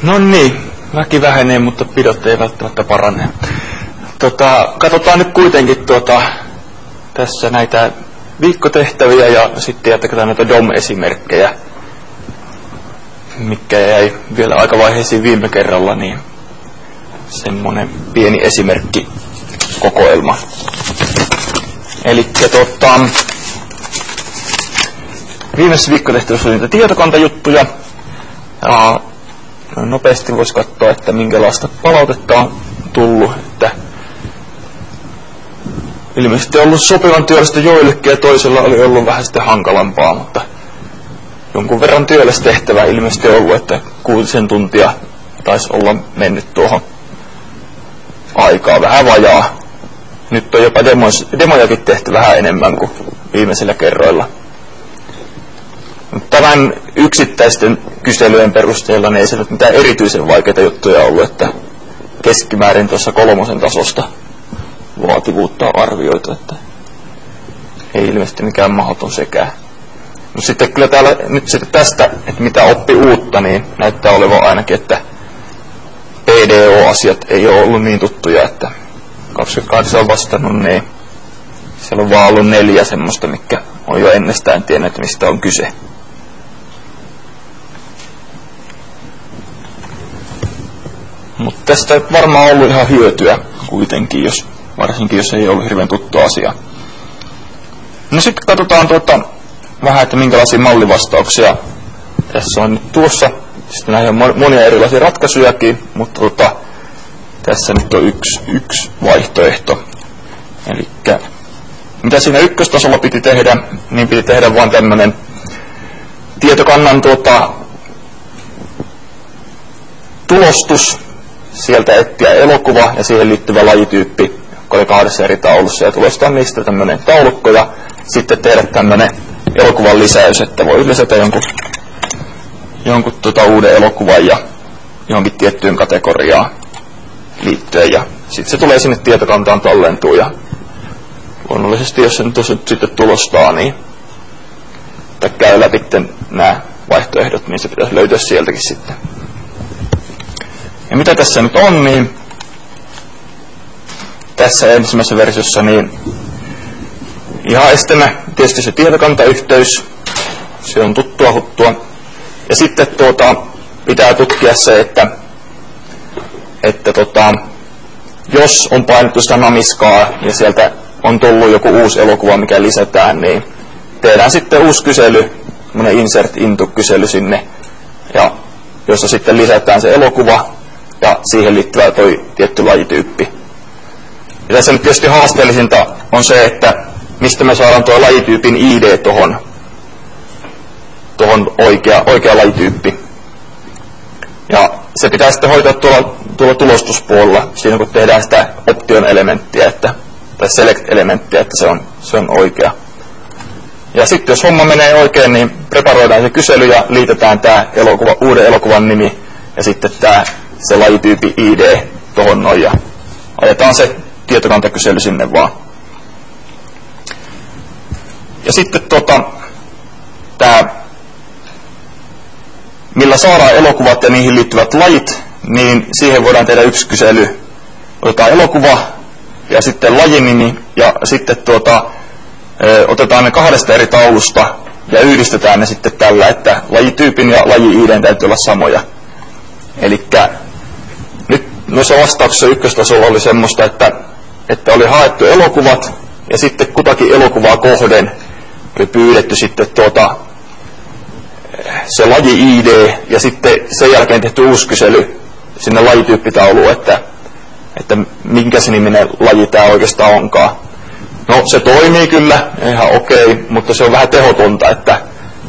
No niin, väki vähenee, mutta pidot ei välttämättä parane. Katsotaan nyt kuitenkin tässä näitä viikkotehtäviä ja sitten jatketaan näitä DOM-esimerkkejä, mikä jäi vielä aikavaiheisiin viime kerralla, niin semmonen pieni esimerkkikokoelma. Elikkä viimeisessä viikkotehtävässä oli niitä tietokantajuttuja. Ja nopeasti voisi katsoa, että minkälaista palautetta on tullut. Että ilmeisesti on ollut sopivan työllistä joillekin ja toisella oli ollut vähän sitten hankalampaa, mutta jonkun verran työllistä tehtävää ilmeisesti on ollut, että 6 tuntia taisi olla mennyt tuohon aikaa vähän vajaa. Nyt on jopa demojakin tehty vähän enemmän kuin viimeisillä kerroilla. Tämän yksittäisten kyselyjen perusteella ne ei ole mitään erityisen vaikeita juttuja ollut, että keskimäärin tuossa 3 tasosta vaativuutta on arvioitu, että ei ilmeisesti mikään mahdoton sekään. Mutta sitten kyllä täällä nyt sitten tästä, että mitä oppi uutta, niin näyttää olevan ainakin, että PDO-asiat ei ole ollut niin tuttuja, että 28 on vastannut, niin siellä on vaan ollut 4 semmoista, mitkä on jo ennestään tiennyt, mistä on kyse. Mutta tästä varmaan on ollut ihan hyötyä kuitenkin, varsinkin jos ei ollut hirveän tuttu asia. No sitten katsotaan vähän, että minkälaisia mallivastauksia tässä on nyt tuossa. Sitten näihin on monia erilaisia ratkaisujakin, mutta tässä nyt on yksi vaihtoehto. Elikkä mitä siinä ykköstasolla piti tehdä, niin piti tehdä vain tämmönen tietokannan tulostus, sieltä etsiä elokuva ja siihen liittyvä lajityyppi, joka oli 2 eri taulussa, ja tulostaa niistä tämmönen taulukko ja sitten tehdä tämmönen elokuvan lisäys, että voi lisätä jonkun uuden elokuvan ja johonkin tiettyyn kategoriaan liittyen, ja sitten se tulee sinne tietokantaan tallentuu, ja luonnollisesti jos se nyt sitten tulostaa, niin käy läpi nämä vaihtoehdot, niin se pitäisi löytyä sieltäkin sitten. Ja mitä tässä nyt on, niin tässä ensimmäisessä versiossa niin ihan estämä tietysti se tietokantayhteys, se on tuttua huttua. Ja sitten pitää tutkia se, että jos on painettu sitä namiskaa ja sieltä on tullut joku uusi elokuva, mikä lisätään, niin tehdään sitten uusi kysely, semmoinen insert into -kysely sinne, ja jossa sitten lisätään se elokuva ja siihen liittyvä toi tietty lajityyppi. Ja tässä nyt tietysti haasteellisinta on se, että mistä me saadaan tuo lajityypin ID tohon oikea lajityyppi. Ja se pitää sitten hoitaa tuolla tulostuspuolella, siinä kun tehdään sitä option-elementtiä, tai select-elementtiä, että se on oikea. Ja sitten jos homma menee oikein, niin preparoidaan se kysely ja liitetään tämä uuden elokuvan nimi ja sitten se lajityyppi ID tohon noin ja ajetaan se tietokantakysely sinne vaan. Ja sitten millä saadaan elokuvat ja niihin liittyvät lajit, niin siihen voidaan tehdä yksi kysely. Otetaan elokuva ja sitten lajinimi ja sitten otetaan ne 2 eri taulusta ja yhdistetään ne sitten tällä, että lajityypin ja laji-ID:n täytyy olla samoja. Elikkä nyt noissa vastauksissa ykköstasolla oli semmoista, että oli haettu elokuvat ja sitten kutakin elokuvaa kohden oli pyydetty sitten se laji-ID ja sitten sen jälkeen tehty uusi kysely sinne lajityyppitauluun, että minkä se niminen laji tämä oikeastaan onkaan. No se toimii kyllä ihan okei, mutta se on vähän tehotonta, että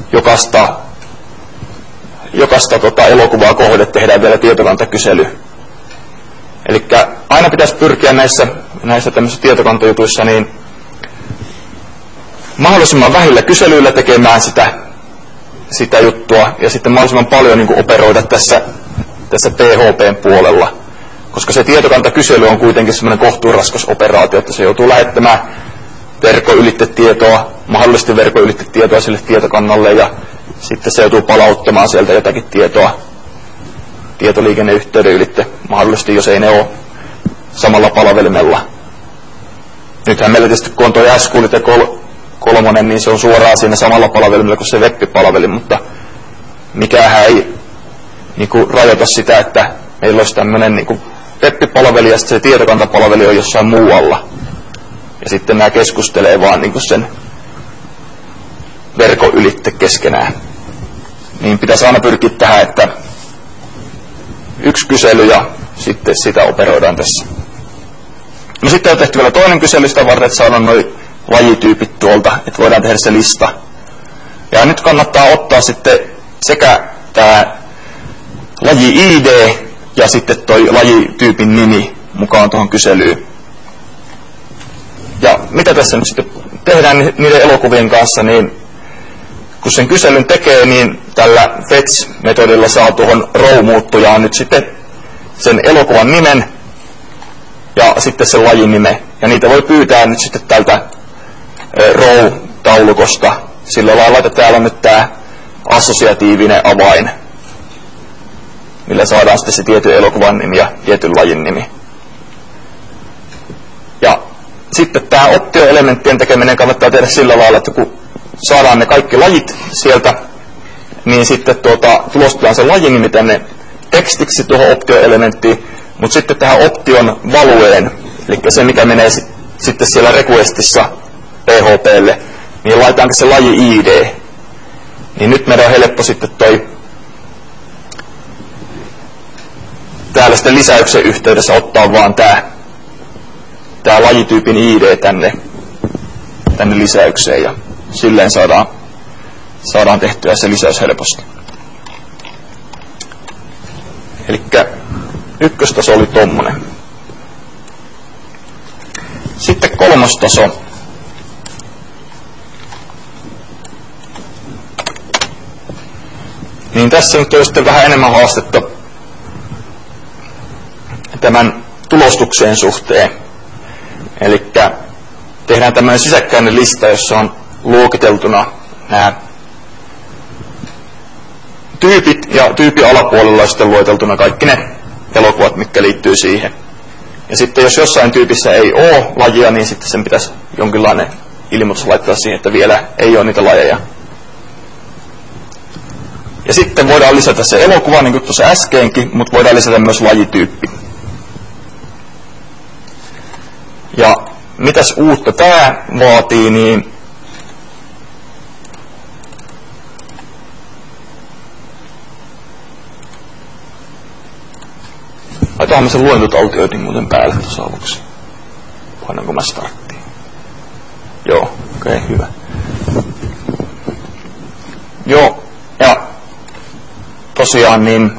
jokaista elokuvaa kohde tehdään vielä tietokantakysely. Elikkä aina pitäisi pyrkiä näissä tämmöisissä tietokantajutuissa niin mahdollisimman vähillä kyselyillä tekemään sitä juttua ja sitten mahdollisimman paljon niin kuin operoida tässä PHPn puolella. Koska se tietokantakysely on kuitenkin semmoinen kohtuuraskas operaatio, että se joutuu lähettämään mahdollisesti verkkoylitetietoa sille tietokannalle ja sitten se joutuu palauttamaan sieltä jotakin tietoa tietoliikenneyhteyden ylitte, mahdollisesti jos ei ne ole samalla palvelimella. Nythän meillä tietysti kun on tuo S-Kulite 3, niin se on suoraan siinä samalla palvelimella kuin se web-palvelin, mutta mikähän ei niinku rajoita sitä, että meillä olisi tämmöinen niinku web-palveli ja se tietokantapalveli on jossain muualla. Ja sitten nämä keskustelee vaan niinku sen verkon ylitte keskenään. Niin pitäisi aina pyrkiä tähän, että yksi kysely ja sitten sitä operoidaan tässä. No sitten on tehty vielä toinen kysely sitä varten, että saadaan noi lajityypit tuolta, että voidaan tehdä se lista. Ja nyt kannattaa ottaa sitten sekä tämä laji-ID ja sitten toi lajityypin nimi mukaan tuohon kyselyyn. Ja mitä tässä nyt sitten tehdään niiden elokuvien kanssa, niin kun sen kyselyn tekee, niin tällä fetch-metodilla saa tuohon row-muuttujaan nyt sitten sen elokuvan nimen ja sitten sen lajin nime. Ja niitä voi pyytää nyt sitten tältä row-taulukosta sillä lailla, että täällä on nyt tämä assosiatiivinen avain, millä saadaan sitten se tietyn elokuvan nimi ja tietyn lajin nimi. Ja sitten tämä optioelementtien tekeminen kannattaa tehdä sillä lailla, että kun saadaan ne kaikki lajit sieltä, niin sitten tulostetaan se lajinimi tänne tekstiksi tuohon optioelementtiin, mutta sitten tähän option valueen, eli se mikä menee sitten siellä requestissa PHPlle, niin laitetaanko se laji ID. Niin nyt meidän on helppo sitten täällä sitten lisäyksen yhteydessä ottaa vaan tää lajityypin ID tänne lisäykseen ja silleen saadaan tehtyä se lisäys helposti. Elikkä ykköstaso oli tommonen. Sitten kolmostaso. Niin tässä nyt on sitten vähän enemmän haastetta tämän tulostukseen suhteen. Elikkä tehdään tämmöinen sisäkkäinen lista, jossa on luokiteltuna nämä tyypit ja tyypin alapuolella on sitten lueteltuna kaikki ne elokuvat, mitkä liittyy siihen. Ja sitten jos jossain tyypissä ei ole lajia, niin sitten sen pitäisi jonkinlainen ilmoitus laittaa siihen, että vielä ei ole niitä lajeja. Ja sitten voidaan lisätä se elokuva, niin kuin tuossa äskeenkin, mutta voidaan lisätä myös lajityyppi. Ja mitäs uutta tämä vaatii, niin laitaanko se luentotaltioitin muuten päälle tuossa aluksi. Painanko mä starttiin? Joo, okei, hyvä. Joo, ja tosiaan niin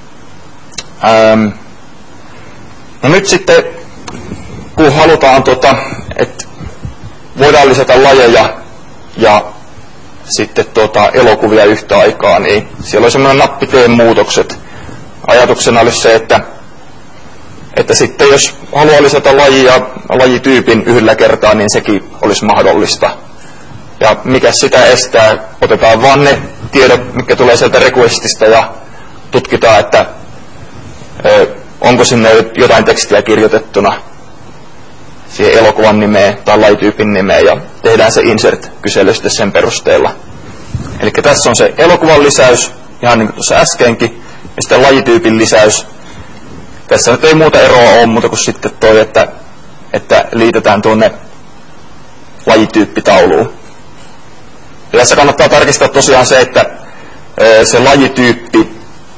no nyt sitten kun halutaan että voidaan lisätä lajeja ja sitten elokuvia yhtä aikaa, niin siellä on semmoinen nappi tee muutokset. Ajatuksena olisi se, että sitten jos haluaa lisätä lajia lajityypin yhdellä kertaa, niin sekin olisi mahdollista. Ja mikä sitä estää, otetaan vaan ne tiedot, mitkä tulee sieltä requestista ja tutkitaan, että onko sinne jotain tekstiä kirjoitettuna siihen elokuvan nimeen tai lajityypin nimeen ja tehdään se insert-kysely sitten sen perusteella. Eli tässä on se elokuvan lisäys, ihan niin kuin tuossa äskenkin, ja sitten lajityypin lisäys. Tässä nyt ei muuta eroa ole muuta kuin sitten toi, että liitetään tuonne lajityyppitauluun. Ja tässä kannattaa tarkistaa tosiaan se, että se lajityyppi,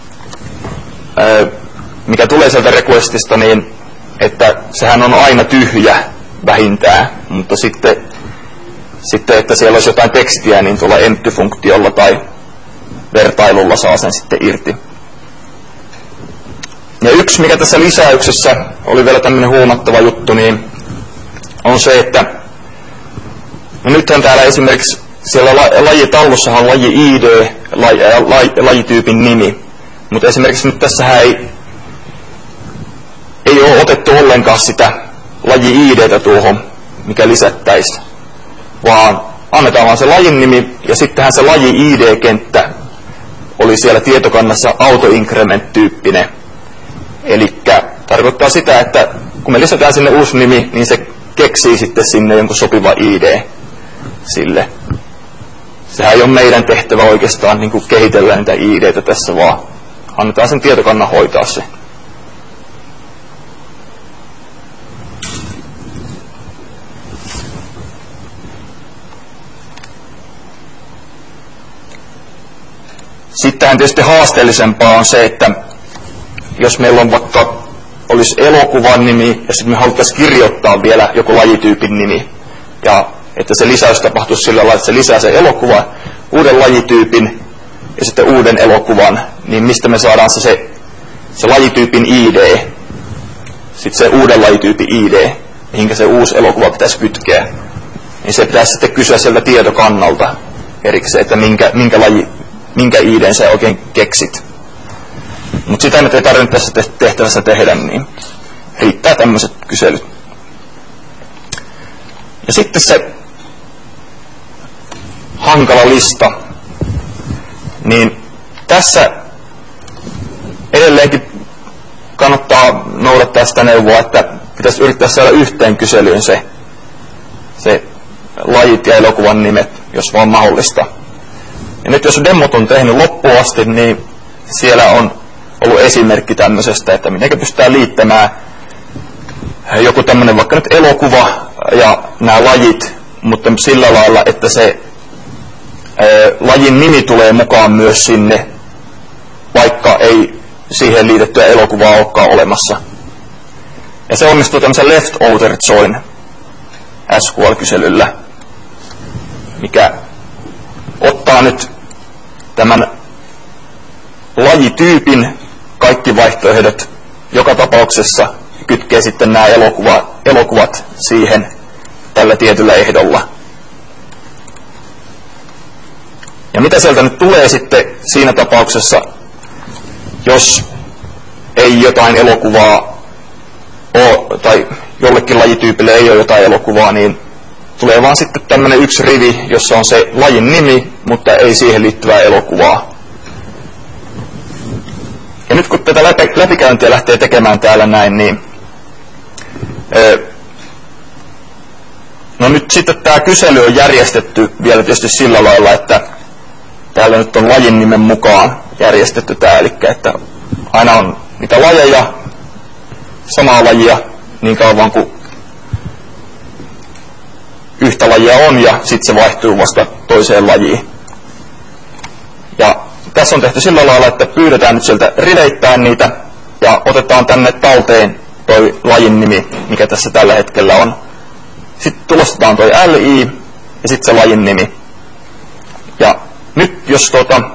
mikä tulee sieltä requestista, niin että sehän on aina tyhjä vähintään, mutta sitten että siellä olisi jotain tekstiä, niin tuolla empty-funktiolla tai vertailulla saa sen sitten irti. Ja yksi, mikä tässä lisäyksessä oli vielä tämmöinen huomattava juttu, niin on se, että no nythän täällä esimerkiksi siellä lajitallussahan on laji ID, lajityypin nimi, mutta esimerkiksi nyt tässähän ei ole otettu ollenkaan sitä laji-IDtä tuohon, mikä lisättäisiin, vaan annetaan vaan se lajin nimi ja sittenhän se laji-ID-kenttä oli siellä tietokannassa autoincrement-tyyppinen. Eli tarkoittaa sitä, että kun me lisätään sinne uusi nimi, niin se keksii sitten sinne jonkun sopiva ID sille. Sehän ei ole meidän tehtävä oikeastaan niin kuin kehitellä niitä ID:tä tässä, vaan annetaan sen tietokannan hoitaa se. Sittenhän tietysti haasteellisempaa on se, että jos meillä on vaikka olisi elokuvan nimi ja sitten me haluttaisiin kirjoittaa vielä joku lajityypin nimi ja että se lisäys tapahtuisi sillä lailla, että se lisää se elokuva, uuden lajityypin ja sitten uuden elokuvan, niin mistä me saadaan se lajityypin ID, sitten se uuden lajityypin ID, mihinkä se uusi elokuva pitäisi kytkeä, niin se pitäisi sitten kysyä sieltä tietokannalta erikseen, että minkä ID:n sä oikein keksit. Mutta sitä nyt ei tarvitse tässä tehtävässä tehdä, niin riittää tämmöiset kyselyt. Ja sitten se hankala lista, niin tässä edelleenkin kannattaa noudattaa sitä neuvoa, että pitäisi yrittää saada yhteen kyselyyn se lajit ja elokuvan nimet, jos vaan mahdollista. Ja nyt jos demot on tehnyt loppuun asti, niin siellä on ollut esimerkki tämmöisestä, että miten pystytään liittämään joku tämmöinen vaikka nyt elokuva ja nämä lajit, mutta sillä lailla, että se lajin nimi tulee mukaan myös sinne, vaikka ei siihen liitettyä elokuvaa olekaan olemassa. Ja se onnistuu tämmöisen left-outer join SQL-kyselyllä, mikä ottaa nyt tämän lajityypin kaikki vaihtoehdot joka tapauksessa ja kytkee sitten nämä elokuvat siihen tällä tietyllä ehdolla. Ja mitä sieltä nyt tulee sitten siinä tapauksessa, jos ei jotain elokuvaa ole, tai jollekin lajityypille ei ole jotain elokuvaa, niin tulee vaan sitten tämmöinen yksi rivi, jossa on se lajin nimi, mutta ei siihen liittyvää elokuvaa. Ja nyt kun tätä läpikäyntiä lähtee tekemään täällä näin, niin no nyt sitten tämä kysely on järjestetty vielä tietysti sillä lailla, että täällä nyt on lajin nimen mukaan järjestetty tämä, eli että aina on niitä lajeja, samaa lajia niin kauan kuin yhtä lajia on ja sitten se vaihtuu vasta toiseen lajiin. Ja tässä on tehty sillä lailla, että pyydetään nyt sieltä riveittäin niitä ja otetaan tänne talteen toi lajin nimi, mikä tässä tällä hetkellä on. Sitten tulostetaan toi LI ja sitten se lajin nimi. Ja nyt jos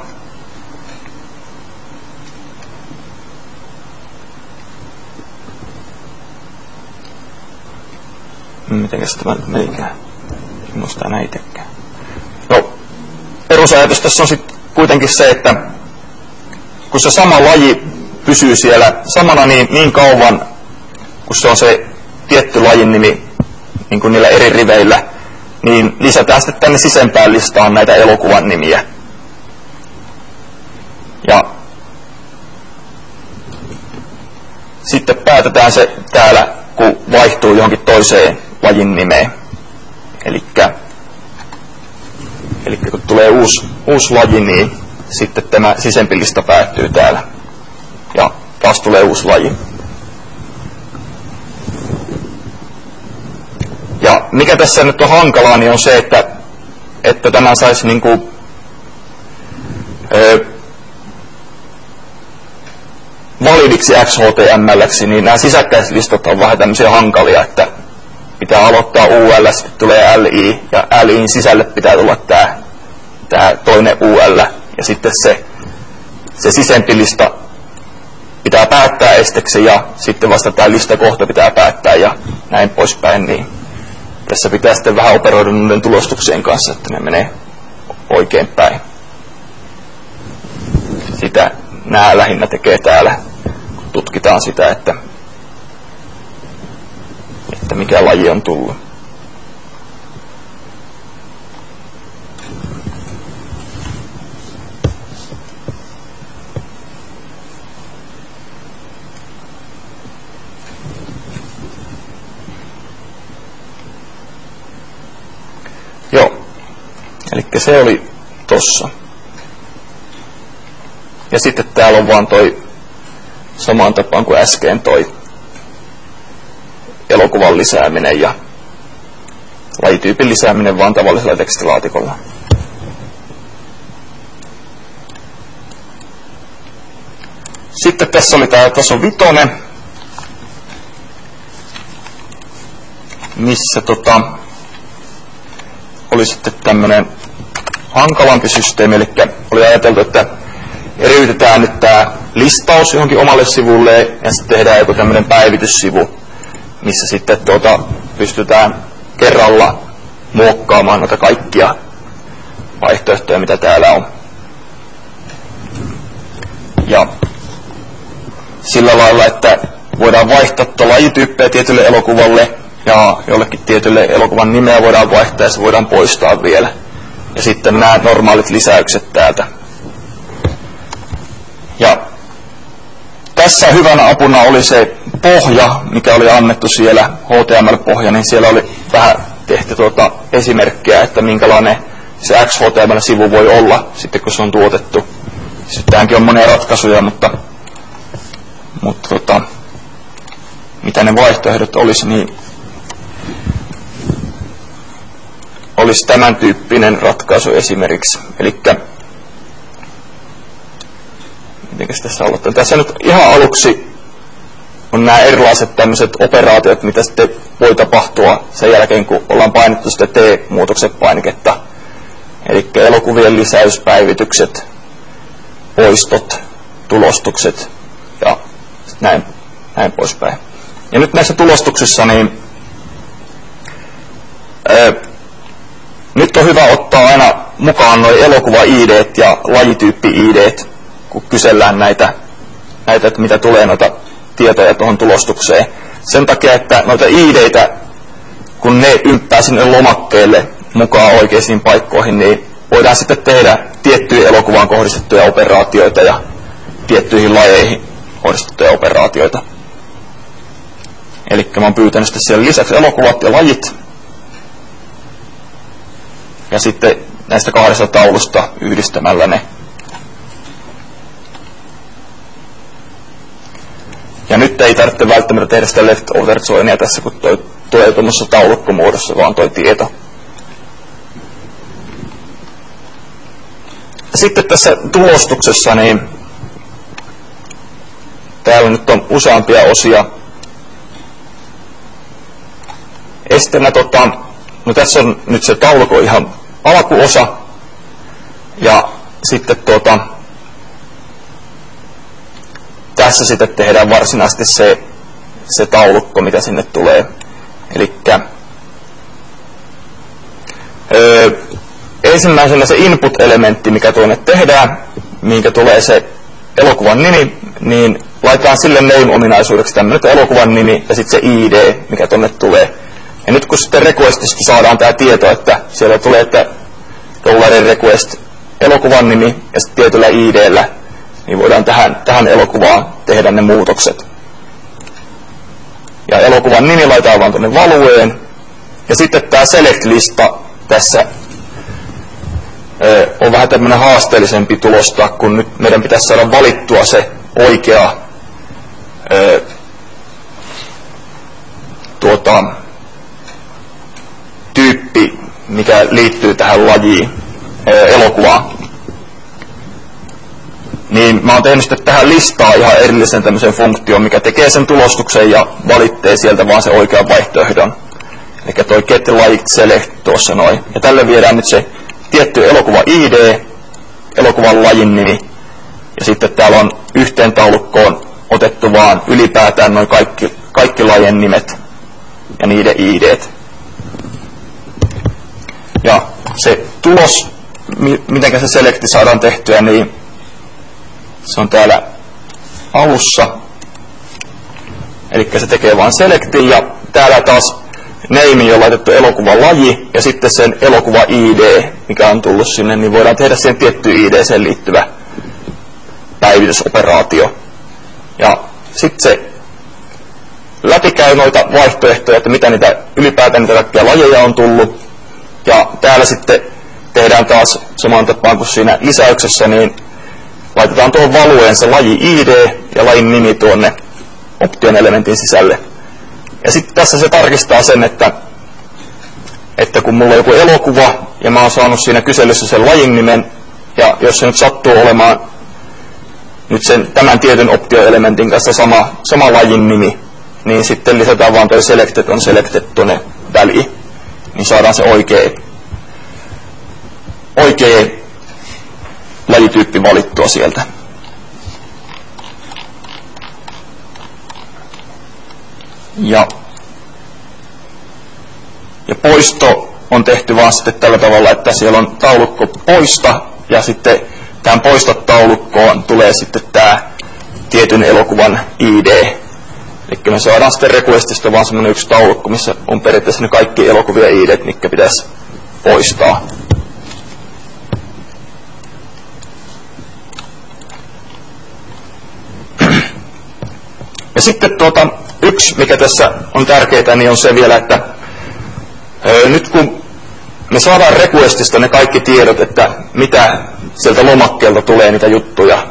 mitenkäs tämä nyt meikään? Minusta näin itsekään. No, perusajatus tässä on sitten kuitenkin se, että kun se sama laji pysyy siellä samana niin kauan, kun se on se tietty lajin nimi niin kuin niillä eri riveillä, niin lisätään sitten tänne sisempään listaan näitä elokuvan nimiä. Ja sitten päätetään se täällä, kun vaihtuu johonkin toiseen lajin nimeen. Elikkä kun tulee uusi laji, niin sitten tämä sisempi lista päättyy täällä. Ja taas tulee uusi laji. Ja mikä tässä nyt on hankalaa, niin on se, että tämä saisi niinku validiksi XHTML:ksi, niin nämä sisäkkäislistat on vähän tämmöisiä hankalia, että pitää aloittaa UL, sitten tulee LI, ja LIin sisälle pitää tulla tämä toinen UL, ja sitten se sisempi lista pitää päättää esteksi, ja sitten vasta tämä listakohta pitää päättää, ja näin poispäin, niin tässä pitää sitten vähän operoida noiden tulostuksien kanssa, että ne menee oikein päin. Sitä nämä lähinnä tekee täällä, kun tutkitaan sitä, että mikä laji on tullut. Eli se oli tossa. Ja sitten täällä on vaan toi samaan tapaan kuin äsken toi elokuvan lisääminen ja lajityypin lisääminen vaan tavallisella tekstilaatikolla. Sitten tässä oli tää taso 5, missä oli sitten tämmönen hankalampi systeemi, eli oli ajateltu, että eriytetään nyt tää listaus johonkin omalle sivulle ja sitten tehdään joku tämmönen päivityssivu, missä sitten pystytään kerralla muokkaamaan noita kaikkia vaihtoehtoja, mitä täällä on. Ja sillä lailla, että voidaan vaihtaa lajityyppejä tietylle elokuvalle ja jollekin tietylle elokuvan nimeä voidaan vaihtaa ja se voidaan poistaa vielä. Ja sitten nämä normaalit lisäykset täältä. Ja tässä hyvänä apuna oli se pohja, mikä oli annettu siellä, HTML-pohja, niin siellä oli vähän tehty esimerkkejä, että minkälainen se XHTML-sivu voi olla sitten, kun se on tuotettu. Sitten tähänkin on monia ratkaisuja, mutta mitä ne vaihtoehdot olisi, niin olisi tämän tyyppinen ratkaisu esimerkiksi. Elikkä mitenkäs tässä aloittaa? Tässä nyt ihan aluksi on nämä erilaiset tämmöiset operaatiot, mitä sitten voi tapahtua sen jälkeen, kun ollaan painettu sitä T-muutokset painiketta. Eli elokuvien lisäyspäivitykset, poistot, tulostukset ja näin poispäin. Ja nyt näissä tulostuksissa niin nyt on hyvä ottaa aina mukaan nuo elokuva-ID:t ja lajityyppi-ID:t, kun kysellään näitä, että mitä tulee noita tietoja tuohon tulostukseen. Sen takia, että noita ID:tä, kun ne ymppää sinne lomakkeelle mukaan oikeisiin paikkoihin, niin voidaan sitten tehdä tiettyihin elokuvaan kohdistettuja operaatioita ja tiettyihin lajeihin kohdistettuja operaatioita. Eli mä oon pyytänyt sitten siellä lisäksi elokuvat ja lajit. Ja sitten näistä 2 taulusta yhdistämällä ne. Ja nyt ei tarvitse välttämättä tehdä sitä leftover joinia tässä, kun toi tulee tuommoisessa taulukkomuodossa vaan toi tieto. Sitten tässä tulostuksessa, niin täällä nyt on useampia osia. Esteenä no tässä on nyt se taulukon ihan alkuosa. Ja sitten tässä sitten tehdään varsinaisesti se taulukko, mitä sinne tulee. Elikkä ensimmäisenä se input-elementti, mikä tuonne tehdään, minkä tulee se elokuvan nimi, niin laitetaan sille name-ominaisuudeksi tämmöinen elokuvan nimi ja sitten se ID, mikä tuonne tulee. Ja nyt kun sitten requestista saadaan tämä tieto, että siellä tulee, että $request elokuvan nimi ja sitten tietyllä ID:llä, niin voidaan tähän elokuvaan tehdä ne muutokset. Ja elokuvan nimi laitetaan vaan tuonne valueen. Ja sitten tämä select-lista tässä on vähän tämmöinen haasteellisempi tulostaa, kun nyt meidän pitäisi saada valittua se oikea tyyppi, mikä liittyy tähän lajiin, elokuvaan. Niin mä oon tehnyt sitten tähän listaa ihan erillisen tämmöisen funktion, mikä tekee sen tulostuksen ja valitsee sieltä vaan se oikean vaihtoehdon. Eli toi get like select tuossa noin. Ja tälle viedään nyt se tietty elokuva ID, elokuvan lajin nimi. Ja sitten täällä on yhteen taulukkoon otettu vaan ylipäätään noin kaikki lajien nimet ja niiden ID:t. Ja se tulos, miten se selekti saadaan tehtyä, niin se on täällä alussa. Eli se tekee vain selektin ja täällä taas name on laitettu elokuvan laji ja sitten sen elokuva ID, mikä on tullut sinne, niin voidaan tehdä siihen tiettyyn ID:seen liittyvä päivitysoperaatio. Ja sitten se läpikäy noita vaihtoehtoja, että mitä niitä ylipäätään niitä kaikkia lajeja on tullut. Ja täällä sitten tehdään taas samaan tapaan kuin siinä lisäyksessä, niin laitetaan tuon valueen se laji ID ja lajin nimi tuonne option elementin sisälle. Ja sitten tässä se tarkistaa sen, että kun mulla on joku elokuva ja mä oon saanut siinä kyselyssä sen lajin nimen, ja jos se nyt sattuu olemaan nyt tämän tietyn optioelementin kanssa sama lajin nimi, niin sitten lisätään vaan toi selected on selected tuonne väliin, niin saadaan se oikea lajityyppi valittua sieltä. Ja poisto on tehty vaan sitten tällä tavalla, että siellä on taulukko poista, ja sitten tähän poista-taulukkoon tulee sitten tämä tietyn elokuvan ID. Eli me saadaan sitten requestista vaan semmoinen yksi taulukko, missä on periaatteessa ne kaikki elokuvia ID:t, mitkä pitäisi poistaa. Ja sitten yksi, mikä tässä on tärkeää, niin on se vielä, että nyt kun me saadaan requestista ne kaikki tiedot, että mitä sieltä lomakkeelta tulee niitä juttuja.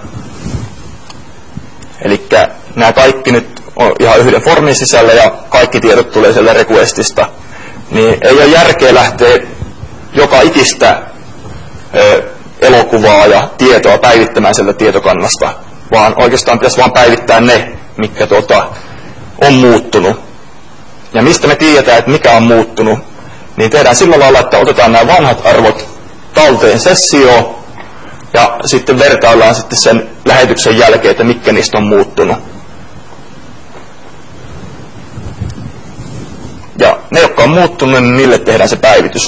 Eli nämä kaikki nyt on ihan yhden formin sisällä ja kaikki tiedot tulee sieltä requestista. Niin ei ole järkeä lähteä joka ikistä elokuvaa ja tietoa päivittämään sieltä tietokannasta, vaan oikeastaan pitäisi vaan päivittää ne, mitkä on muuttunut. Ja mistä me tiedetään, että mikä on muuttunut, niin tehdään sillä lailla, että otetaan nämä vanhat arvot talteen sessioon ja sitten vertaillaan sitten sen lähetyksen jälkeen, että mitkä niistä on muuttunut. Ja ne, jotka on muuttunut, niin niille tehdään se päivitys.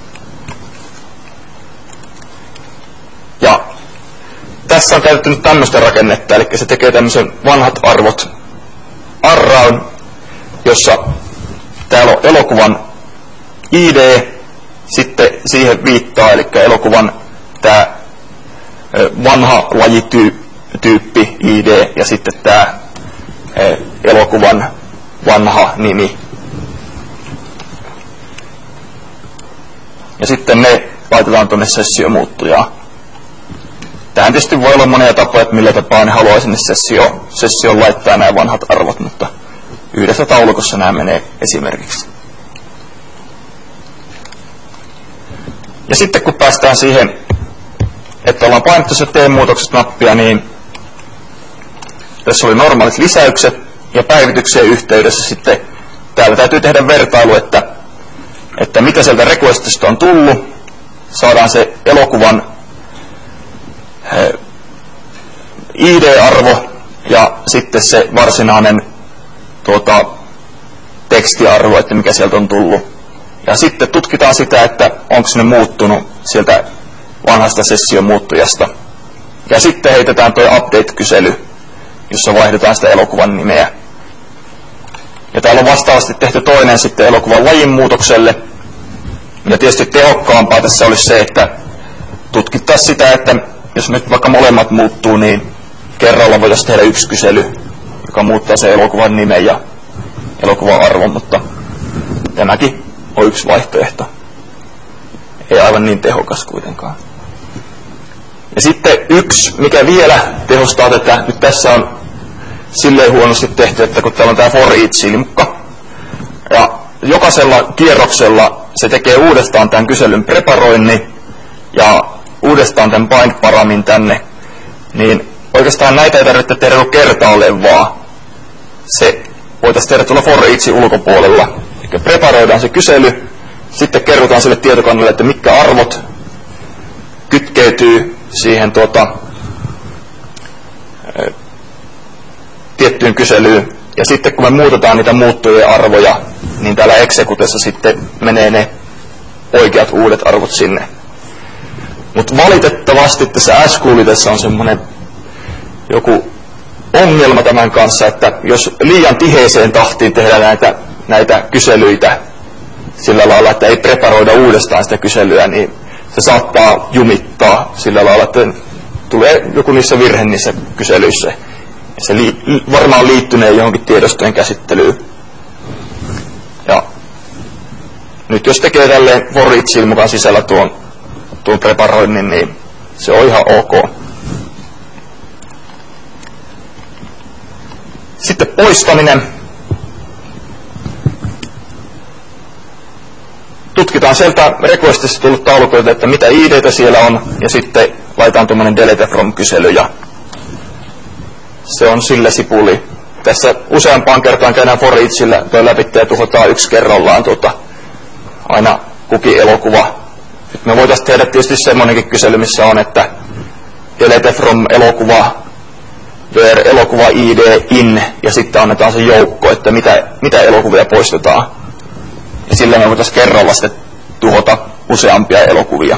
Ja tässä on käytetty nyt tämmöistä rakennetta, eli se tekee tämmöisen vanhat arvot arraun, jossa täällä on elokuvan ID, sitten siihen viittaa, eli elokuvan tämä vanha lajityyppi ID ja sitten tämä elokuvan vanha nimi. Ja sitten ne laitetaan tuonne sessiomuuttujaan. Tähän tietysti voi olla monia tapoja, että millä tapaa ne haluaa sinne sessioon laittaa nämä vanhat arvot, mutta yhdessä taulukossa nämä menee esimerkiksi. Ja sitten kun päästään siihen, että ollaan painettu se tee muutokset nappia, niin tässä oli normaalit lisäykset ja päivityksien yhteydessä sitten täällä täytyy tehdä vertailu, että mitä sieltä requestista on tullut, saadaan se elokuvan ID-arvo ja sitten se varsinainen tekstiarvo, että mikä sieltä on tullut. Ja sitten tutkitaan sitä, että onko ne muuttunut sieltä vanhasta session muuttujasta. Ja sitten heitetään tuo update-kysely, jossa vaihdetaan sitä elokuvan nimeä. Ja täällä on vastaavasti tehty toinen sitten elokuvan lajin muutokselle. Ja tietysti tehokkaampaa tässä olisi se, että tutkittaisiin sitä, että jos nyt vaikka molemmat muuttuu, niin kerralla voitaisiin tehdä yksi kysely, joka muuttaa sen elokuvan nimen ja elokuvan arvon, mutta tämäkin on yksi vaihtoehto. Ei aivan niin tehokas kuitenkaan. Ja sitten yksi, mikä vielä tehostaa tätä, nyt tässä on silleen huonosti tehty, että kun täällä on tämä for each-silmukka, ja jokaisella kierroksella se tekee uudestaan tämän kyselyn preparoinnin ja uudestaan tämän bind-paramin tänne, niin oikeastaan näitä ei tarvitse tehdä kertaalleen vaan. Se voitaisiin tehdä tuolla for eachin ulkopuolella. Eli preparoidaan se kysely, sitten kerrotaan sille tietokannalle, että mitkä arvot kytkeytyy siihen tiettyyn kyselyyn. Ja sitten kun me muutetaan niitä muuttujien arvoja, niin täällä executessa sitten menee ne oikeat uudet arvot sinne. Mutta valitettavasti tässä SQLitessa on semmoinen joku ongelma tämän kanssa, että jos liian tiheeseen tahtiin tehdään näitä kyselyitä sillä lailla, että ei preparoida uudestaan sitä kyselyä, niin se saattaa jumittaa sillä lailla, että tulee joku niissä virhe niissä kyselyissä. Se varmaan liittyneen johonkin tiedostojen käsittelyyn. Ja nyt jos tekee tälleen for eachin mukaan sisällä tuon tuon preparoinnin, niin se on ihan ok. Sitten poistaminen. Tutkitaan sieltä requestista tullut taulukoita, että mitä ID:tä siellä on, ja sitten laitetaan tuommoinen delete from-kysely, ja se on sillä sipuli. Tässä useampaan kertaan käydään for eachillä toi läpi ja tuhotaan yksi kerrallaan aina kukin elokuva. Nyt me voitaisiin tehdä tietysti semmoinenkin kysely, missä on, että delete from elokuva, where elokuva ID in, ja sitten annetaan se joukko, että mitä elokuvia poistetaan. Ja sillä me voitaisiin kerralla sitten tuhota useampia elokuvia.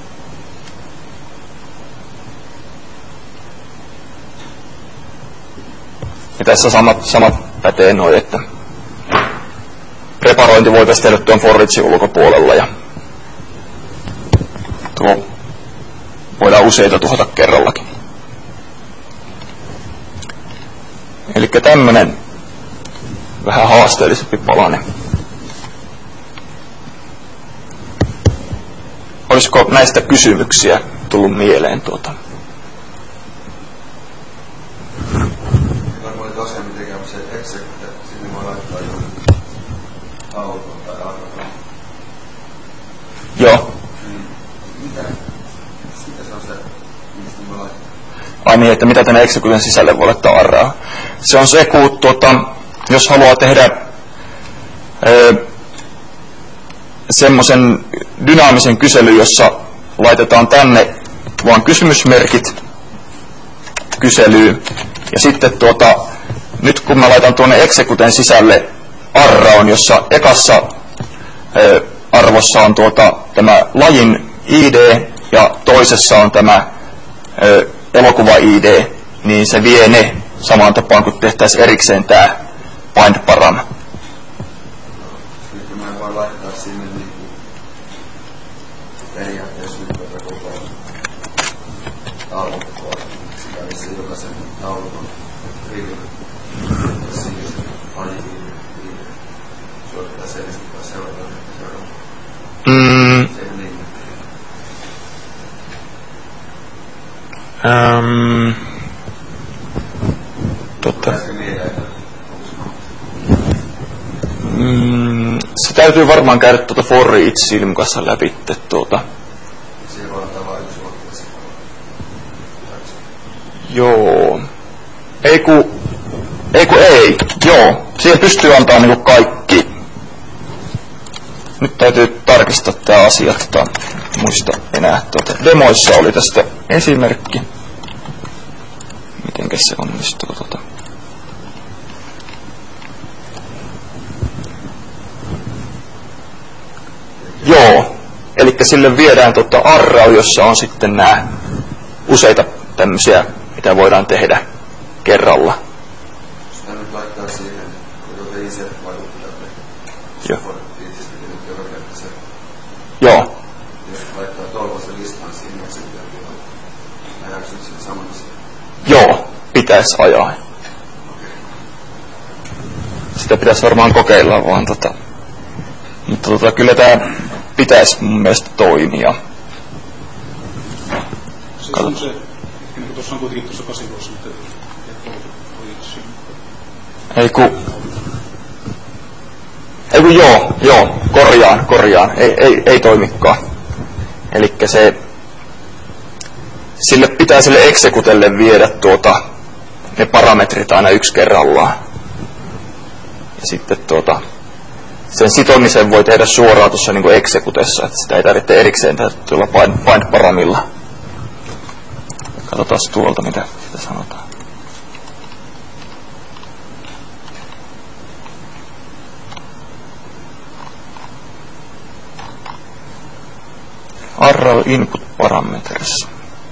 Ja tässä samat pätee noin, että preparointi voitaisiin tehdä tuon for eachin ulkopuolella, ja tuo voidaan useita tuhota kerrallakin. Eli tämmönen vähän haasteellisempi palanen. Olisiko näistä kysymyksiä tullut mieleen Varmaan tosiaan tekemään se execute, sinne voi laittaa jonkun taulukon tai arvon. Joo. Mitä se on se, mistä voi laittaa? Ai niin, että mitä tänne executen sisälle voi laittaa arraa. Se on se, kun jos haluaa tehdä semmoisen dynaamisen kyselyn, jossa laitetaan tänne vaan kysymysmerkit kyselyyn. Ja sitten nyt kun mä laitan tuonne executen sisälle arraun, jossa ekassa arvossa on tämä lajin ID ja toisessa on tämä elokuva ID, niin se vie ne samaan tapaan kuin tehtäisiin erikseen tämä bind param. Nyt mä en voi laittaa sinne niinku periaatteessa nyt koko taulukkoa. Sitä missä jokaisen taulukon rivin siis lajiin suorittaa selvistyä seuraavaan. Se on niin. Se täytyy varmaan käydä for each ilmukassa läpi. Siellä voi antaa vain yksi luokka. Joo. Ei. Joo. Siihen pystyy antaa niinku kaikki. Nyt täytyy tarkistaa tää asia, muista enää. Demoissa oli tästä esimerkki. Mitenkäs se onnistuu Joo, eli sille viedään arrau, jossa on sitten nämä useita tämmöisiä, mitä voidaan tehdä kerralla. Sitä nyt laittaa siihen, kun te itse vaikutatte. Joo. Joo. Joo. Jos laittaa tuollaisen listan siihen, niin sitten ajaako nyt sen saman asian? Joo, pitäisi ajaa. Okay. Sitä pitäisi varmaan kokeilla vaan mutta kyllä tämä pitäisi mun mielestä toimia. Se on se, niin tuossa on kuitenkin tuossa 8 vuosi sitten, Ei kun joo, korjaan, ei toimikaan. Elikkä sille pitää sille executelle viedä ne parametrit aina yksi kerrallaan. Ja sitten sen sitomisen voi tehdä suoraan tuossa niin kuin executessa, että sitä ei tarvitse erikseen tuolla bind paramilla. Katsotaan tuolta, mitä sitä sanotaan. Arrow input parameters.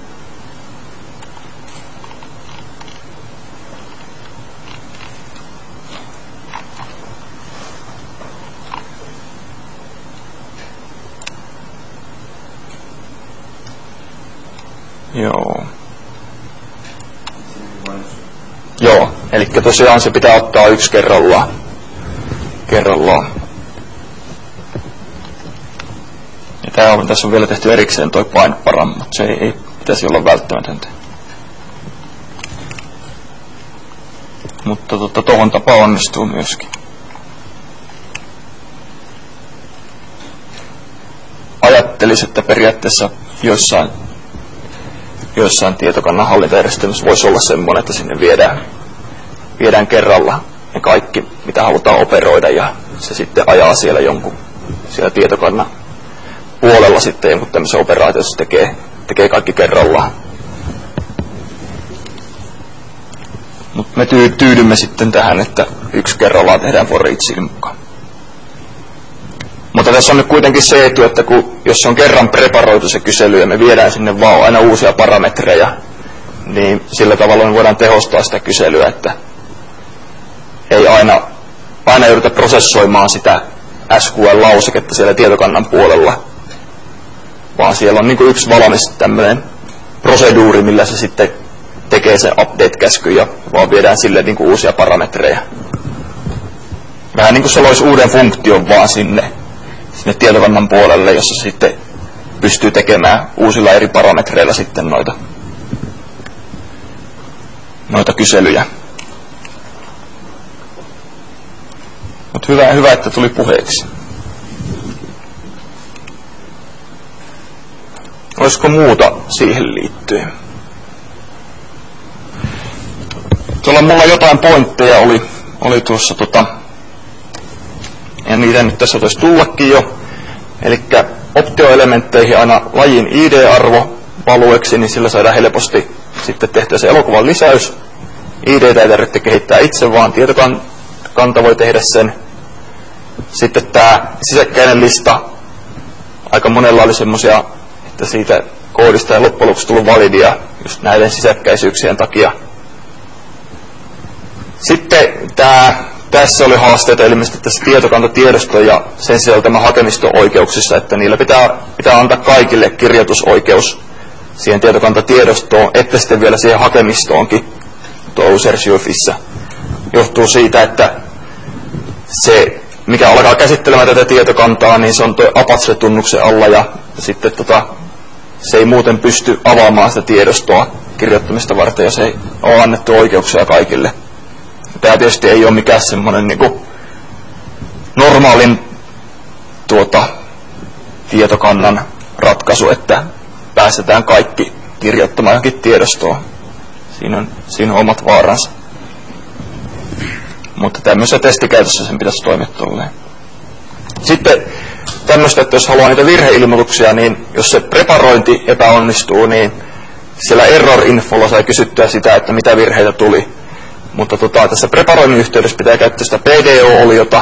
Joo, eli tosiaan se pitää ottaa yksi kerrallaan. Ja Tässä on vielä tehty erikseen toi painopara, mutta se ei pitäisi olla välttämätöntä. Mutta tohon tapa onnistuu myöskin. Ajattelisin, että periaatteessa joissain tietokannan hallintajärjestelmissä voisi olla semmoinen, että sinne viedään kerralla ne kaikki, mitä halutaan operoida, ja se sitten ajaa siellä tietokannan puolella sitten jonkun tämmöisen operaatio, se tekee kaikki kerrallaan. Mutta me tyydymme sitten tähän, että yksi kerrallaan tehdään for eachin mukaan. Mutta tässä on nyt kuitenkin se etu, että jos on kerran preparoitu se kysely ja me viedään sinne vaan aina uusia parametreja, niin sillä tavalla me voidaan tehostaa sitä kyselyä, että ei aina jouduta prosessoimaan sitä SQL-lauseketta siellä tietokannan puolella, vaan siellä on niin kuin yksi valmis tämmöinen proseduuri, millä se sitten tekee sen update-käsky ja vaan viedään sille niin kuin uusia parametreja. Vähän niin kuin se loisi uuden funktion vaan sinne tietokannan puolelle, jossa sitten pystyy tekemään uusilla eri parametreilla sitten noita kyselyjä. Mutta hyvä, että tuli puheeksi. Olisiko muuta siihen liittyen? Tuolla mulla jotain pointteja oli tuossa ja niitä nyt tässä voisi tullakin jo. Eli optioelementteihin aina lajin ID-arvo valueksi, niin sillä saadaan helposti sitten tehtyä se elokuvan lisäys. ID:tä ei tarvitse kehittää itse, vaan tietokanta voi tehdä sen. Sitten tämä sisäkkäinen lista, aika monella oli semmoisia, että siitä koodista ei loppujen lopuksi tullut validia just näiden sisäkkäisyyksien takia. Sitten tässä oli haasteita ilmeisesti tässä tietokantatiedosto ja sen sisältämä hakemisto-oikeuksissa, että niillä pitää antaa kaikille kirjoitusoikeus siihen tietokantatiedostoon, että sitten vielä siihen hakemistoonkin usershifissä. Johtuu siitä, että se, mikä alkaa käsittelemään tätä tietokantaa, niin se on tuo Apache-tunnuksen alla ja sitten se ei muuten pysty avaamaan sitä tiedostoa kirjoittamista varten, jos ei ole annettu oikeuksia kaikille. Tämä tietysti ei ole mikään semmoinen niinku normaalin tietokannan ratkaisu, että päästetään kaikki kirjoittamaan johonkin tiedostoon. Siinä on omat vaaransa. Mutta tämmöisessä testikäytössä sen pitäisi toimia tolleen. Sitten tämmöistä, että jos haluaa niitä virheilmoituksia, niin jos se preparointi epäonnistuu, niin siellä error-infolla sai kysyttyä sitä, että mitä virheitä tuli. Mutta tässä preparoinnin yhteydessä pitää käyttää sitä PDO-oliota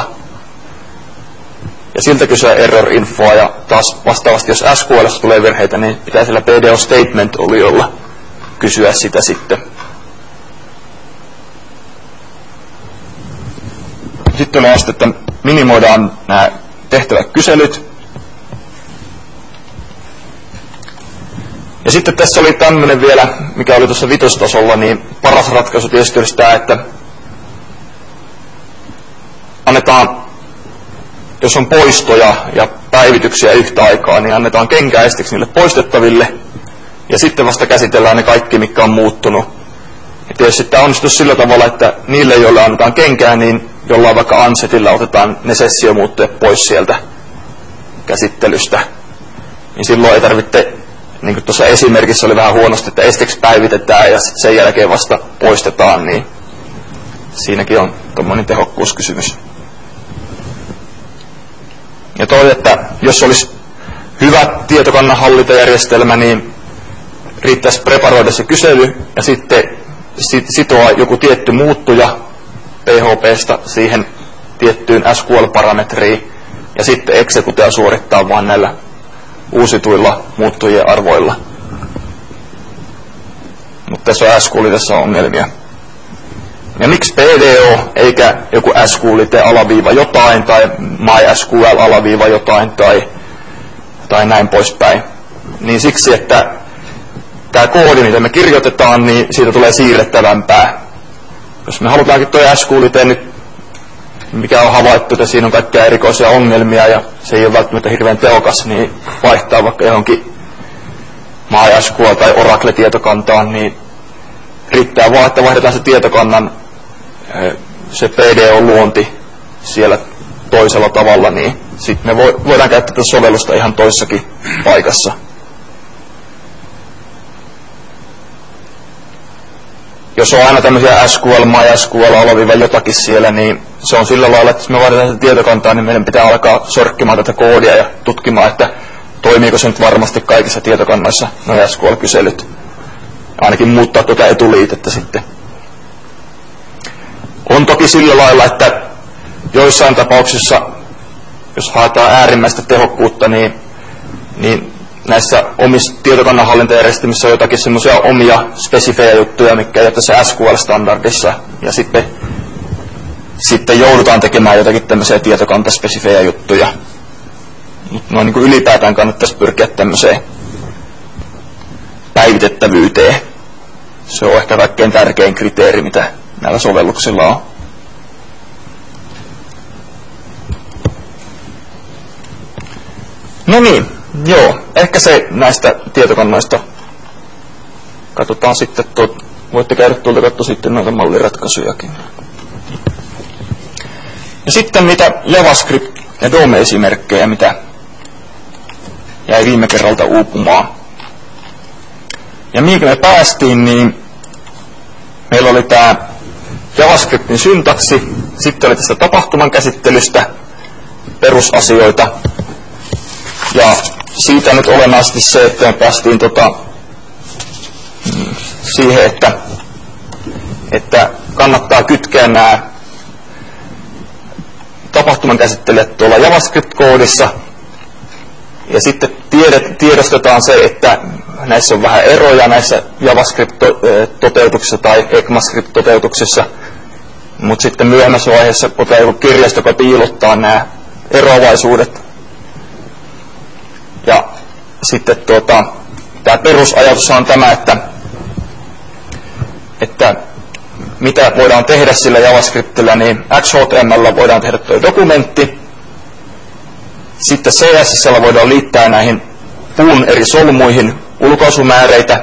ja siltä kysyä error-infoa, ja taas vastaavasti, jos SQL:ssä tulee virheitä, niin pitää sillä PDO-statement-oliolla kysyä sitä sitten. Sitten oli asti, että minimoidaan nämä tehtävät kyselyt. Ja sitten tässä oli tämmöinen vielä, mikä oli tuossa vitostasolla, niin paras ratkaisu tietysti olisi tämä, että annetaan, jos on poistoja ja päivityksiä yhtä aikaa, niin annetaan kenkäestiksi niille poistettaville, ja sitten vasta käsitellään ne kaikki, mitkä on muuttunut. Ja tietysti tämä onnistuu sillä tavalla, että niille, joille annetaan kenkää, niin jollain vaikka unsetillä otetaan ne sessiomuuttujat pois sieltä käsittelystä. Niin silloin ei tarvitse, niin kuin tuossa esimerkissä oli vähän huonosti, että esteksi päivitetään ja sen jälkeen vasta poistetaan, niin siinäkin on tuommoinen tehokkuuskysymys. Ja toi, että jos olisi hyvä tietokannan hallintajärjestelmä, niin riittäisi preparoida se kysely ja sitten sitoa joku tietty muuttuja PHP:stä siihen tiettyyn SQL-parametriin ja sitten executea suorittaa vaan näillä uusituilla muuttujien arvoilla. Mutta tässä on SQL-tässä ongelmia. Ja miksi PDO eikä joku SQL-alaviiva jotain tai MySQL-alaviiva jotain tai näin poispäin? Niin siksi, että tämä koodi, mitä me kirjoitetaan, niin siitä tulee siirrettävämpää. Jos me halutaankin tuo SQL nyt mikä on havaittu, että siinä on kaikkia erikoisia ongelmia ja se ei ole välttämättä hirveän tehokas, niin vaihtaa vaikka johonkin MySQL tai Oracle-tietokantaan, niin riittää vaan, että vaihdetaan se tietokannan se PDO-luonti siellä toisella tavalla, niin sitten me voidaan käyttää tätä sovellusta ihan toissakin paikassa. Jos on aina tämmöisiä SQL, MySQL, alaviiva jotakin siellä, niin se on sillä lailla, että jos me vaihdetaan sitä tietokantaa, niin meidän pitää alkaa sorkkimaan tätä koodia ja tutkimaan, että toimiiko se nyt varmasti kaikissa tietokannoissa nuo SQL-kyselyt. Ainakin muuttaa tuota etuliitettä sitten. On toki sillä lailla, että joissain tapauksissa, jos haetaan äärimmäistä tehokkuutta, niin näissä omissa tietokannanhallintajärjestelmissä on jotakin semmoisia omia spesifejä juttuja, mitkä ei ole tässä SQL-standardissa. Ja sitten joudutaan tekemään jotakin tämmöisiä tietokantaspesifejä juttuja. Noin niin kuin ylipäätään kannattaisi pyrkiä tämmöiseen päivitettävyyteen. Se on ehkä kaikkein tärkein kriteeri, mitä näillä sovelluksilla on. No niin, joo. Ehkä se näistä tietokannoista. Katsotaan sitten, voitte käydä tuolta katsoa sitten noita malliratkaisujakin. Ja sitten mitä JavaScript ja DOM-esimerkkejä, mitä jäi viime kerralta uupumaan. Ja mihin me päästiin, niin meillä oli tämä JavaScriptin syntaksi, sitten oli tästä tapahtuman käsittelystä perusasioita. Ja siitä nyt olennaisesti se, että me päästiin siihen, että kannattaa kytkeä nämä tapahtuman käsittelijät tuolla JavaScript-koodissa. Ja sitten tiedostetaan se, että näissä on vähän eroja näissä JavaScript-toteutuksissa tai ECMAScript-toteutuksissa. Mutta sitten myöhemmässä vaiheessa ottaa joku kirjasto, joka piilottaa nämä eroavaisuudet. Ja sitten tämä perusajatus on tämä, että mitä voidaan tehdä sillä JavaScriptillä, niin XHTML voidaan tehdä tuo dokumentti. Sitten CSS:llä voidaan liittää näihin puun eri solmuihin ulkoasumääreitä.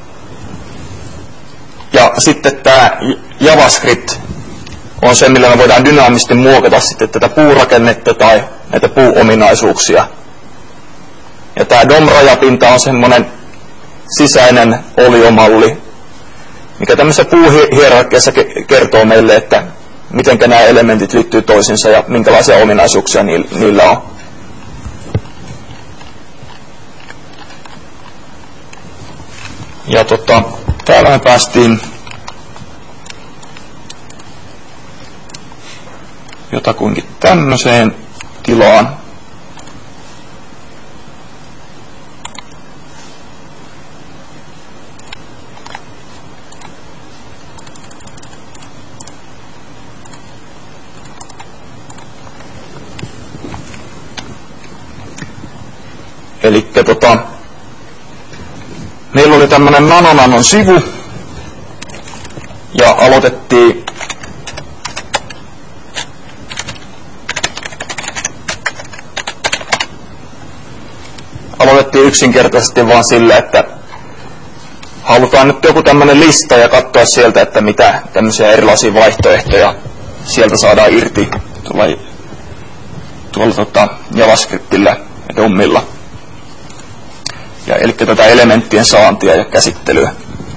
Ja sitten tämä JavaScript on se, millä me voidaan dynaamisesti muokata sitten tätä puurakennetta tai näitä puuominaisuuksia. Ja tämä DOM-rajapinta on semmoinen sisäinen oliomalli, mikä tämmöisessä puuhierarkiassa kertoo meille, että miten nämä elementit liittyy toisiinsa ja minkälaisia ominaisuuksia niillä on. Ja täällä me päästiin jotakuinkin tämmöiseen tilaan. Elikkä meillä oli tämmönen nanonanon sivu ja aloitettiin yksinkertaisesti vaan sillä, että halutaan nyt joku tämmönen lista ja katsoa sieltä, että mitä tämmöisiä erilaisia vaihtoehtoja sieltä saadaan irti tuolla JavaScriptillä ja DOMilla. Ja eli tätä elementtien saantia ja käsittelyä.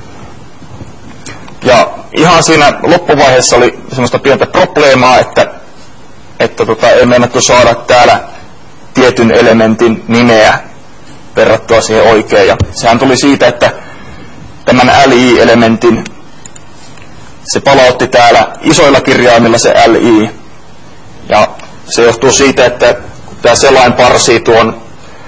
Ja ihan siinä loppuvaiheessa oli semmoista pientä probleemaa, että ei meinattu saada täällä tietyn elementin nimeä verrattua siihen oikein. Ja sehän tuli siitä, että tämän li-elementin se palautti täällä isoilla kirjaimilla se li. Ja se johtuu siitä, että tämä selain parsii tuon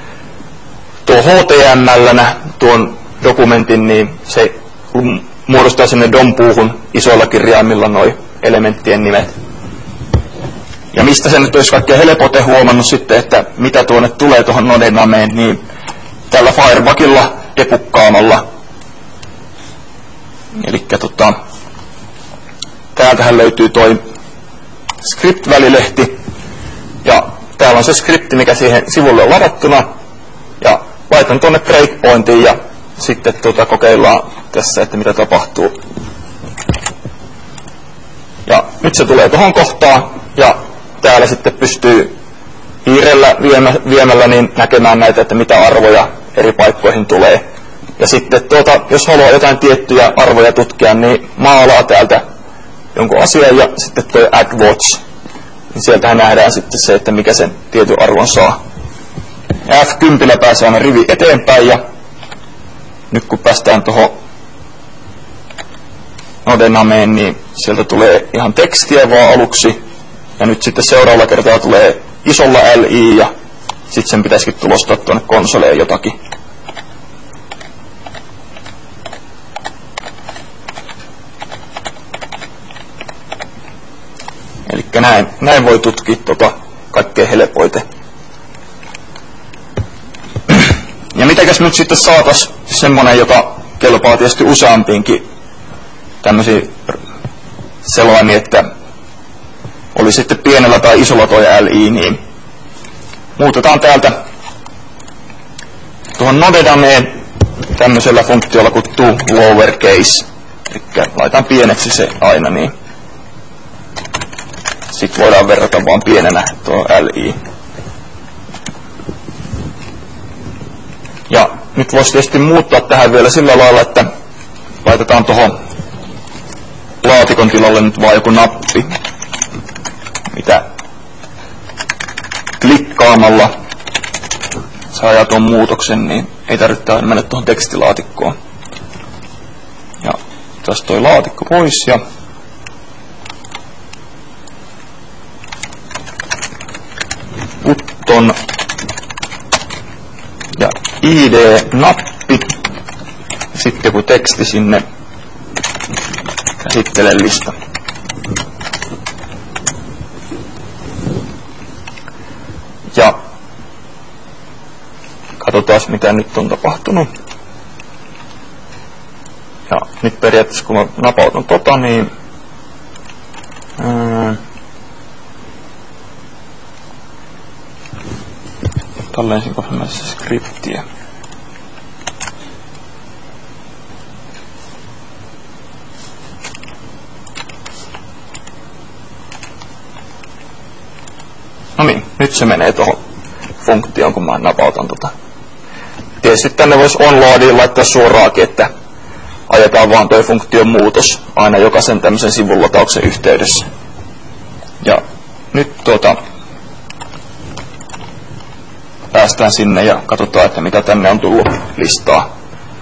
HTML-nä tuon dokumentin, niin se muodostaa sinne DOM-puuhun isoilla kirjaimilla nuo elementtien nimet. Ja mistä se nyt olisi kaikkein helpoiten huomannut sitten, että mitä tuonne tulee tuohon nodenameen, niin tällä Firebugilla depukkaamalla. Elikkä täältähän löytyy toi script-välilehti, ja täällä on se skripti, mikä siihen sivulle on ladattuna, ja laitan tuonne breakpointiin, ja sitten kokeillaan tässä, että mitä tapahtuu. Ja nyt se tulee tuohon kohtaan, ja täällä sitten pystyy hiirellä viemällä niin näkemään näitä, että mitä arvoja eri paikkoihin tulee. Ja sitten jos haluaa jotain tiettyjä arvoja tutkia, niin maalaa täältä jonkun asian ja sitten tuo Add Watch. Niin sieltähän nähdään sitten se, että mikä sen tietyn arvon saa. Ja F10 pääsee aina rivi eteenpäin, ja nyt kun päästään tuohon Nodenameen, niin sieltä tulee ihan tekstiä vaan aluksi. Ja nyt sitten seuraavalla kertaa tulee isolla LI, ja sitten sen pitäisikin tulostaa tuonne konsoleen jotakin. Elikkä näin voi tutkia kaikkein helpoiten. Ja mitäkäs nyt sitten saatais semmonen, joka kelpaa tietysti useampiinkin tämmöisiin selaimiin, että oli sitten pienellä tai isolla toi LI, niin muutetaan täältä tuohon Nodedameen tämmöisellä funktiolla kuin to lowercase. Eli laitan pieneksi se aina, niin sitten voidaan verrata vaan pienenä tuo LI. Ja nyt voisi tietysti muuttaa tähän vielä sillä lailla, että laitetaan tuohon laatikon tilalle nyt vaan joku nappi, mitä klikkaamalla saa tuon muutoksen, niin ei tarvitse mennä tuohon tekstilaatikkoon. Ja tässä toi laatikko pois, ja button ja ID-nappi, sitten joku teksti sinne, käsittele lista. Ja katsotaan mitä nyt on tapahtunut. Ja nyt periaatteessa kun mä napautan niin tallensinko mä skriptiä. No niin, nyt se menee tuohon funktioon, kun mä napautan Tietysti tänne voisi onloadiin laittaa suoraakin, että ajetaan vaan toi funktion muutos aina jokaisen tämmöisen sivunlatauksen yhteydessä. Ja nyt päästään sinne ja katsotaan, että mitä tänne on tullut listaa.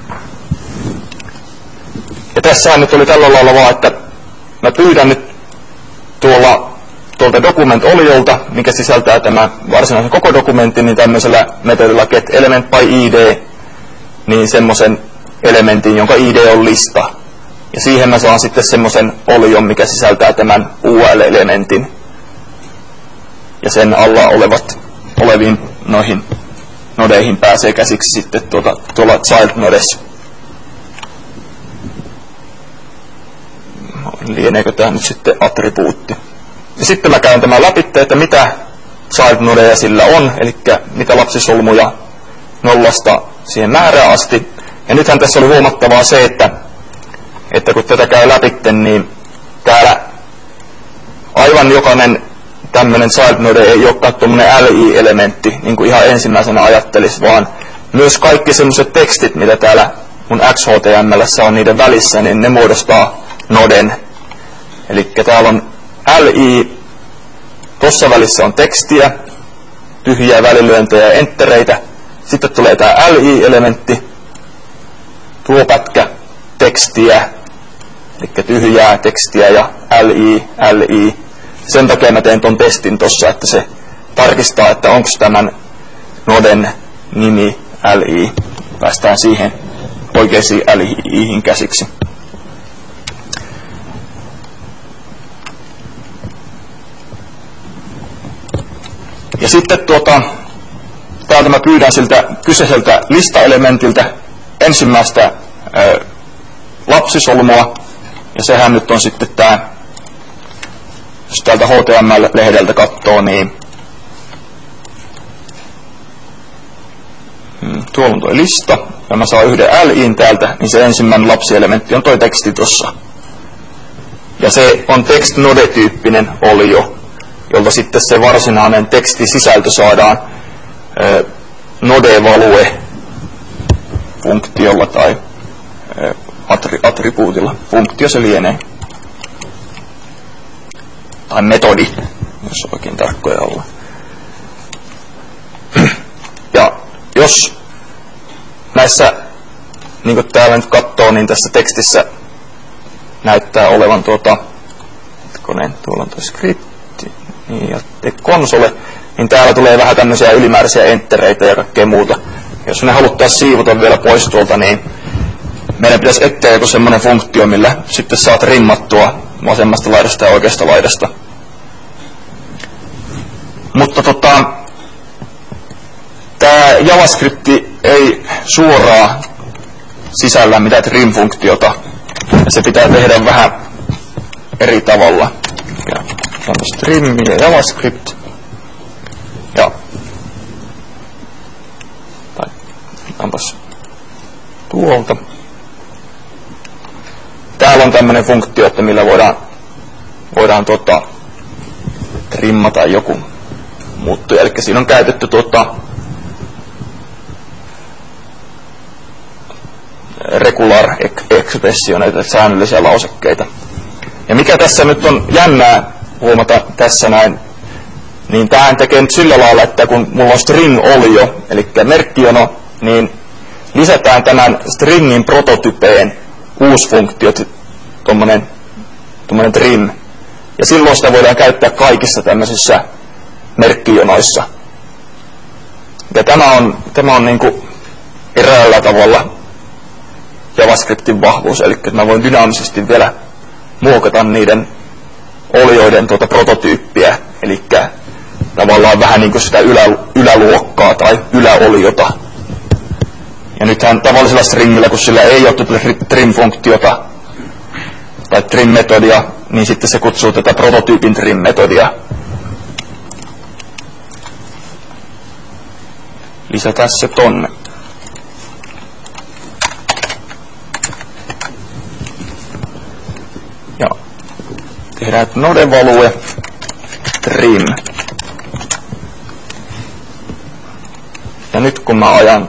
Ja tässähän nyt oli tällä lailla vaan, että mä pyydän nyt tuolta document-oliolta, mikä sisältää tämä varsinaisen koko dokumentin, niin tämmöisellä metodilla getElement by ID, niin semmoisen elementin, jonka ID on lista. Ja siihen mä saan sitten semmoisen olion, mikä sisältää tämän UL-elementin. Ja sen alla oleviin noihin nodeihin pääsee käsiksi sitten tuolla child nodessa. Lieneekö tämä nyt sitten attribuutti? Ja sitten mä käyn tämän läpi, että mitä child nodeja sillä on, eli mitä lapsisolmuja nollasta siihen määrään asti. Ja nythän tässä oli huomattavaa se, että kun tätä käy läpi, niin täällä aivan jokainen tämmöinen child node ei olekaan tuommoinen LI-elementti, niin kuin ihan ensimmäisenä ajattelisi, vaan myös kaikki semmoiset tekstit, mitä täällä mun XHTML:ssä on niiden välissä, niin ne muodostaa noden. Eli täällä on LI, tuossa välissä on tekstiä, tyhjiä välilyöntejä ja enttereitä. Sitten tulee tämä LI-elementti, tuo pätkä tekstiä, eli tyhjää tekstiä ja LI. Sen takia mä teen ton testin tossa, että se tarkistaa, että onko tämän noden nimi LI. Päästään siihen oikeisiin LI:ihin käsiksi. Ja sitten täältä mä pyydän siltä kyseiseltä listaelementiltä ensimmäistä lapsisolmua, ja sehän nyt on sitten tämä täältä HTML-lehdeltä katsoo, niin tuolla on toi lista, ja mä saan yhden LI:n täältä, niin se ensimmäinen lapsielementti on toi teksti tossa. Ja se on text-node-tyyppinen olio, jolta sitten se varsinainen tekstisisältö saadaan node-value-funktiolla tai attribuutilla. Funktio se lienee. Tai metodi, jos oikein tarkkoja ollaan. Ja jos näissä, niin kuin täällä nyt katsoo, niin tässä tekstissä näyttää olevan tuolla on tuo skripti niin, ja konsole, niin täällä tulee vähän tämmöisiä ylimääräisiä enttereitä ja kaikkea muuta. Jos me haluttaisiin siivota vielä pois tuolta, niin meidän pitäisi etsiä joku semmoinen funktio, millä sitten saat rimmattua vasemmasta laidasta ja oikeasta laidasta. Mutta tämä JavaScript ei suoraan sisällä mitään trim-funktiota. Ja se pitää tehdä vähän eri tavalla. Ja trim ja JavaScript. Ja otetaanpas tuolta. Täällä on tämmöinen funktio, että millä voidaan trimmata joku muuttuja. Eli siinä on käytetty regular expression, näitä säännöllisiä lausekkeita. Ja mikä tässä nyt on jännää huomata tässä näin, niin tämähän tekee nyt sillä lailla, että kun mulla on string-olio, eli merkkijono, niin lisätään tämän stringin prototypeen uusi funktio, tommonen trim. Ja silloin sitä voidaan käyttää kaikissa tämmöisissä merkkijonoissa. Ja tämä on niinku eräällä tavalla JavaScriptin vahvuus, eli mä voin dynaamisesti vielä muokata niiden olioiden prototyyppiä, eli tavallaan vähän niin kuin sitä yläluokkaa tai yläoliota. Ja nythän tavallisella stringillä, kun sillä ei ole trim-funktiota tai trim-metodia, niin sitten se kutsuu tätä prototyypin trim-metodia. Lisätään se tonne. Ja tehdään node-value trim. Ja nyt kun mä ajan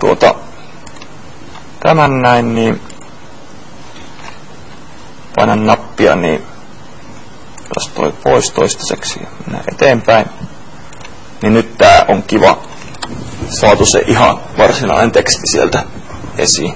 tämän näin, niin painan nappia, niin jos toi pois toistaiseksi ja mennään eteenpäin, niin nyt tää on kiva saatu se ihan varsinainen teksti sieltä esiin.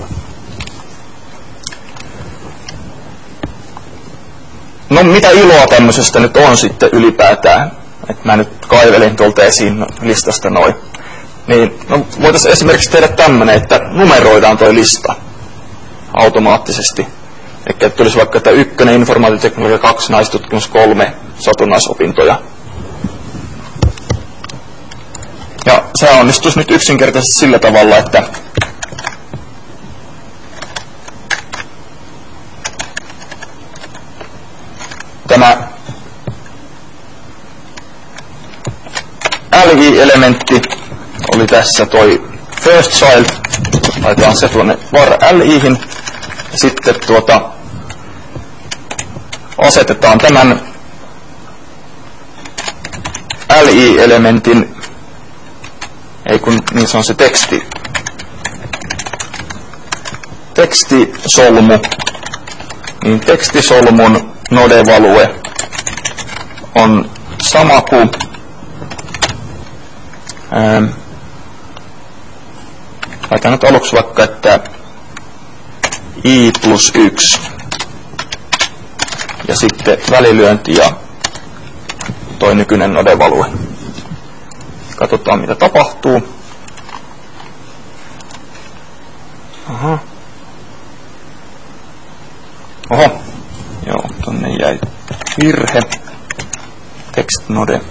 No mitä iloa tämmöisestä nyt on sitten ylipäätään, että mä nyt kaivelin tuolta esiin listasta noin. Niin, no voitaisiin esimerkiksi tehdä tämmönen, että numeroidaan toi lista automaattisesti. Eli tulisi vaikka, että 1 informaatioteknologia, 2 naistutkimus, 3 satunnaisopintoja. Ja se onnistuisi nyt yksinkertaisesti sillä tavalla, että tämä li-elementti oli tässä toi first child, laitetaan se tuonne var li:hin, ja sitten asetetaan tämän li-elementin, ei kun niin se on se tekstisolmu, niin tekstisolmun node-value on sama kuin laitan nyt aluksi vaikka, että i+1 ja sitten välilyönti ja toi nykyinen node-value. Katsotaan mitä tapahtuu. Aha. Oho. Joo, tonne jäi virhe. Text node.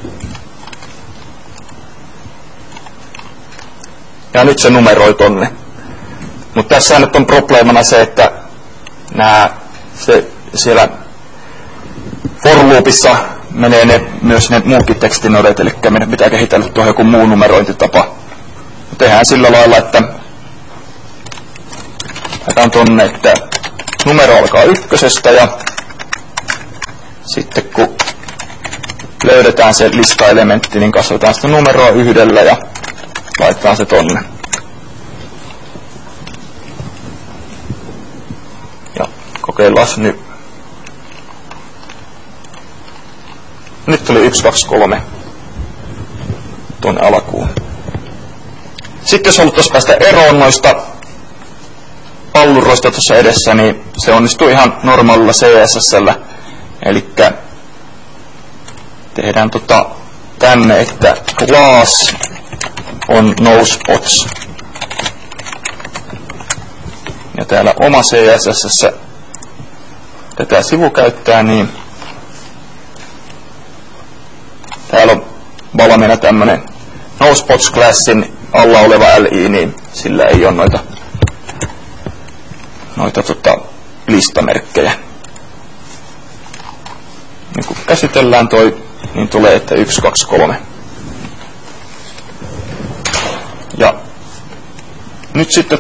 Ja nyt se numeroi tonne. Mutta tässä nyt on probleemana se, että siellä for loopissa menee myös ne muutkin tekstinodet, eli meidän pitää kehitellä tuohon joku muu numerointitapa. Tehdään sillä lailla, että laitetaan tonne, että numero alkaa 1 ja sitten kun löydetään se listaelementti, niin kasvataan sitä numeroa 1 ja laitetaan se tonne. Ja kokeillaan nyt. Nyt tuli 1, 2, 3 tuonne alkuun. Sitten jos haluttaisiin päästä eroon noista palluroista tuossa edessä, niin se onnistuu ihan normaalilla CSS:llä. Eli tehdään tänne, että class on noSpots. Ja täällä oma CSS:ssä tätä sivu käyttää, niin täällä on valmiina tämmönen noSpots-classin alla oleva LI, niin sillä ei ole noita listamerkkejä. Niin kun käsitellään toi, niin tulee, että 1, 2, 3. Ja nyt sitten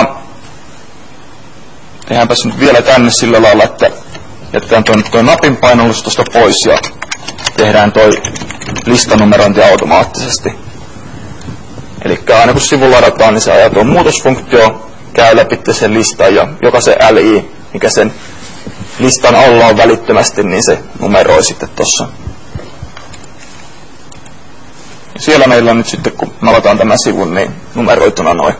tehdäänpäs nyt vielä tänne sillä lailla, että jätetään toi napin painollus tuosta pois ja tehdään toi listanumerointi automaattisesti. Eli aina kun sivu ladataan, niin se ajaa tuon muutosfunktio, käy läpi sen listan ja jokaisen LI, mikä sen listan alla on välittömästi, niin se numeroi sitten tossa. Ja siellä meillä on nyt sitten, kun me aletaan tämän sivun, niin numeroituna noin.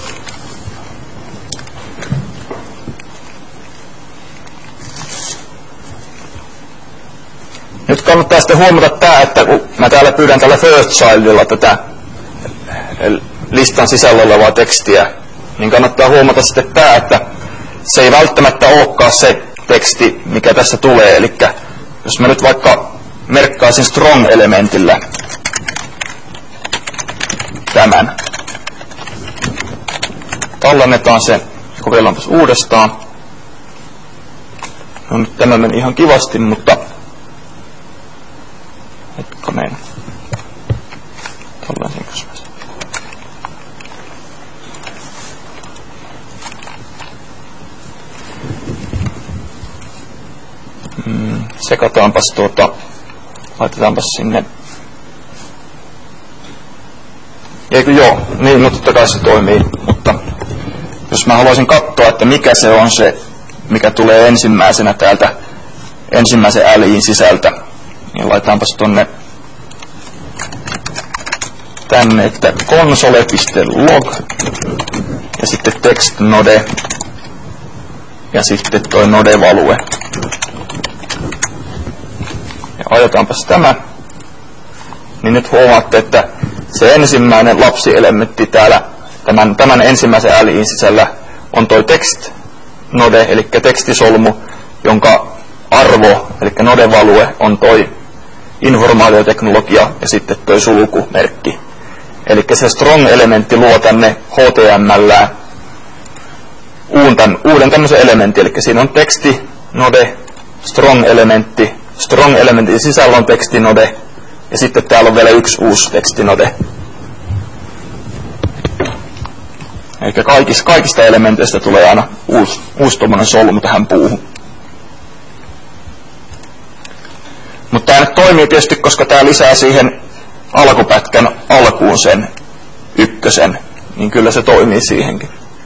Nyt kannattaa sitten huomata tää, että kun mä täällä pyydän tällä first childilla tätä listan sisällä olevaa tekstiä, niin kannattaa huomata sitten tää, että se ei välttämättä olekaan se teksti, mikä tässä tulee. Eli jos mä nyt vaikka merkkaisin strong-elementillä tämän, tallennetaan se, kokeillaanpas uudestaan. No nyt tämä meni ihan kivasti, mutta hetkonen. Tallensinko mä sen? Sekataanpas laitetaanpas sinne. Eikö joo, niin no totta kai se toimii, mutta jos mä haluaisin katsoa, että mikä se on se, mikä tulee ensimmäisenä täältä ensimmäisen LI:n sisältä, niin laitetaanpas tänne, että console.log ja sitten text node ja sitten toi node value. Ja ajetaanpas tämä, niin nyt huomaatte, että se ensimmäinen lapsielementti täällä tämän ensimmäisen LI:n sisällä on toi text node, eli tekstisolmu, jonka arvo, eli node value, on toi informaatioteknologia ja sitten toi sulkumerkki. Eli se strong-elementti luo tänne HTML uuden tämmöisen elementin, eli siinä on teksti, node, strong-elementti, strong-elementin sisällä on tekstinode, ja sitten täällä on vielä yksi uusi tekstinode. Eli kaikista elementeistä tulee aina uusi tommonen solmu tähän puuhun. Mutta tämä nyt toimii tietysti, koska tämä lisää siihen alkupätkän alkuun sen ykkösen, niin kyllä se toimii siihenkin.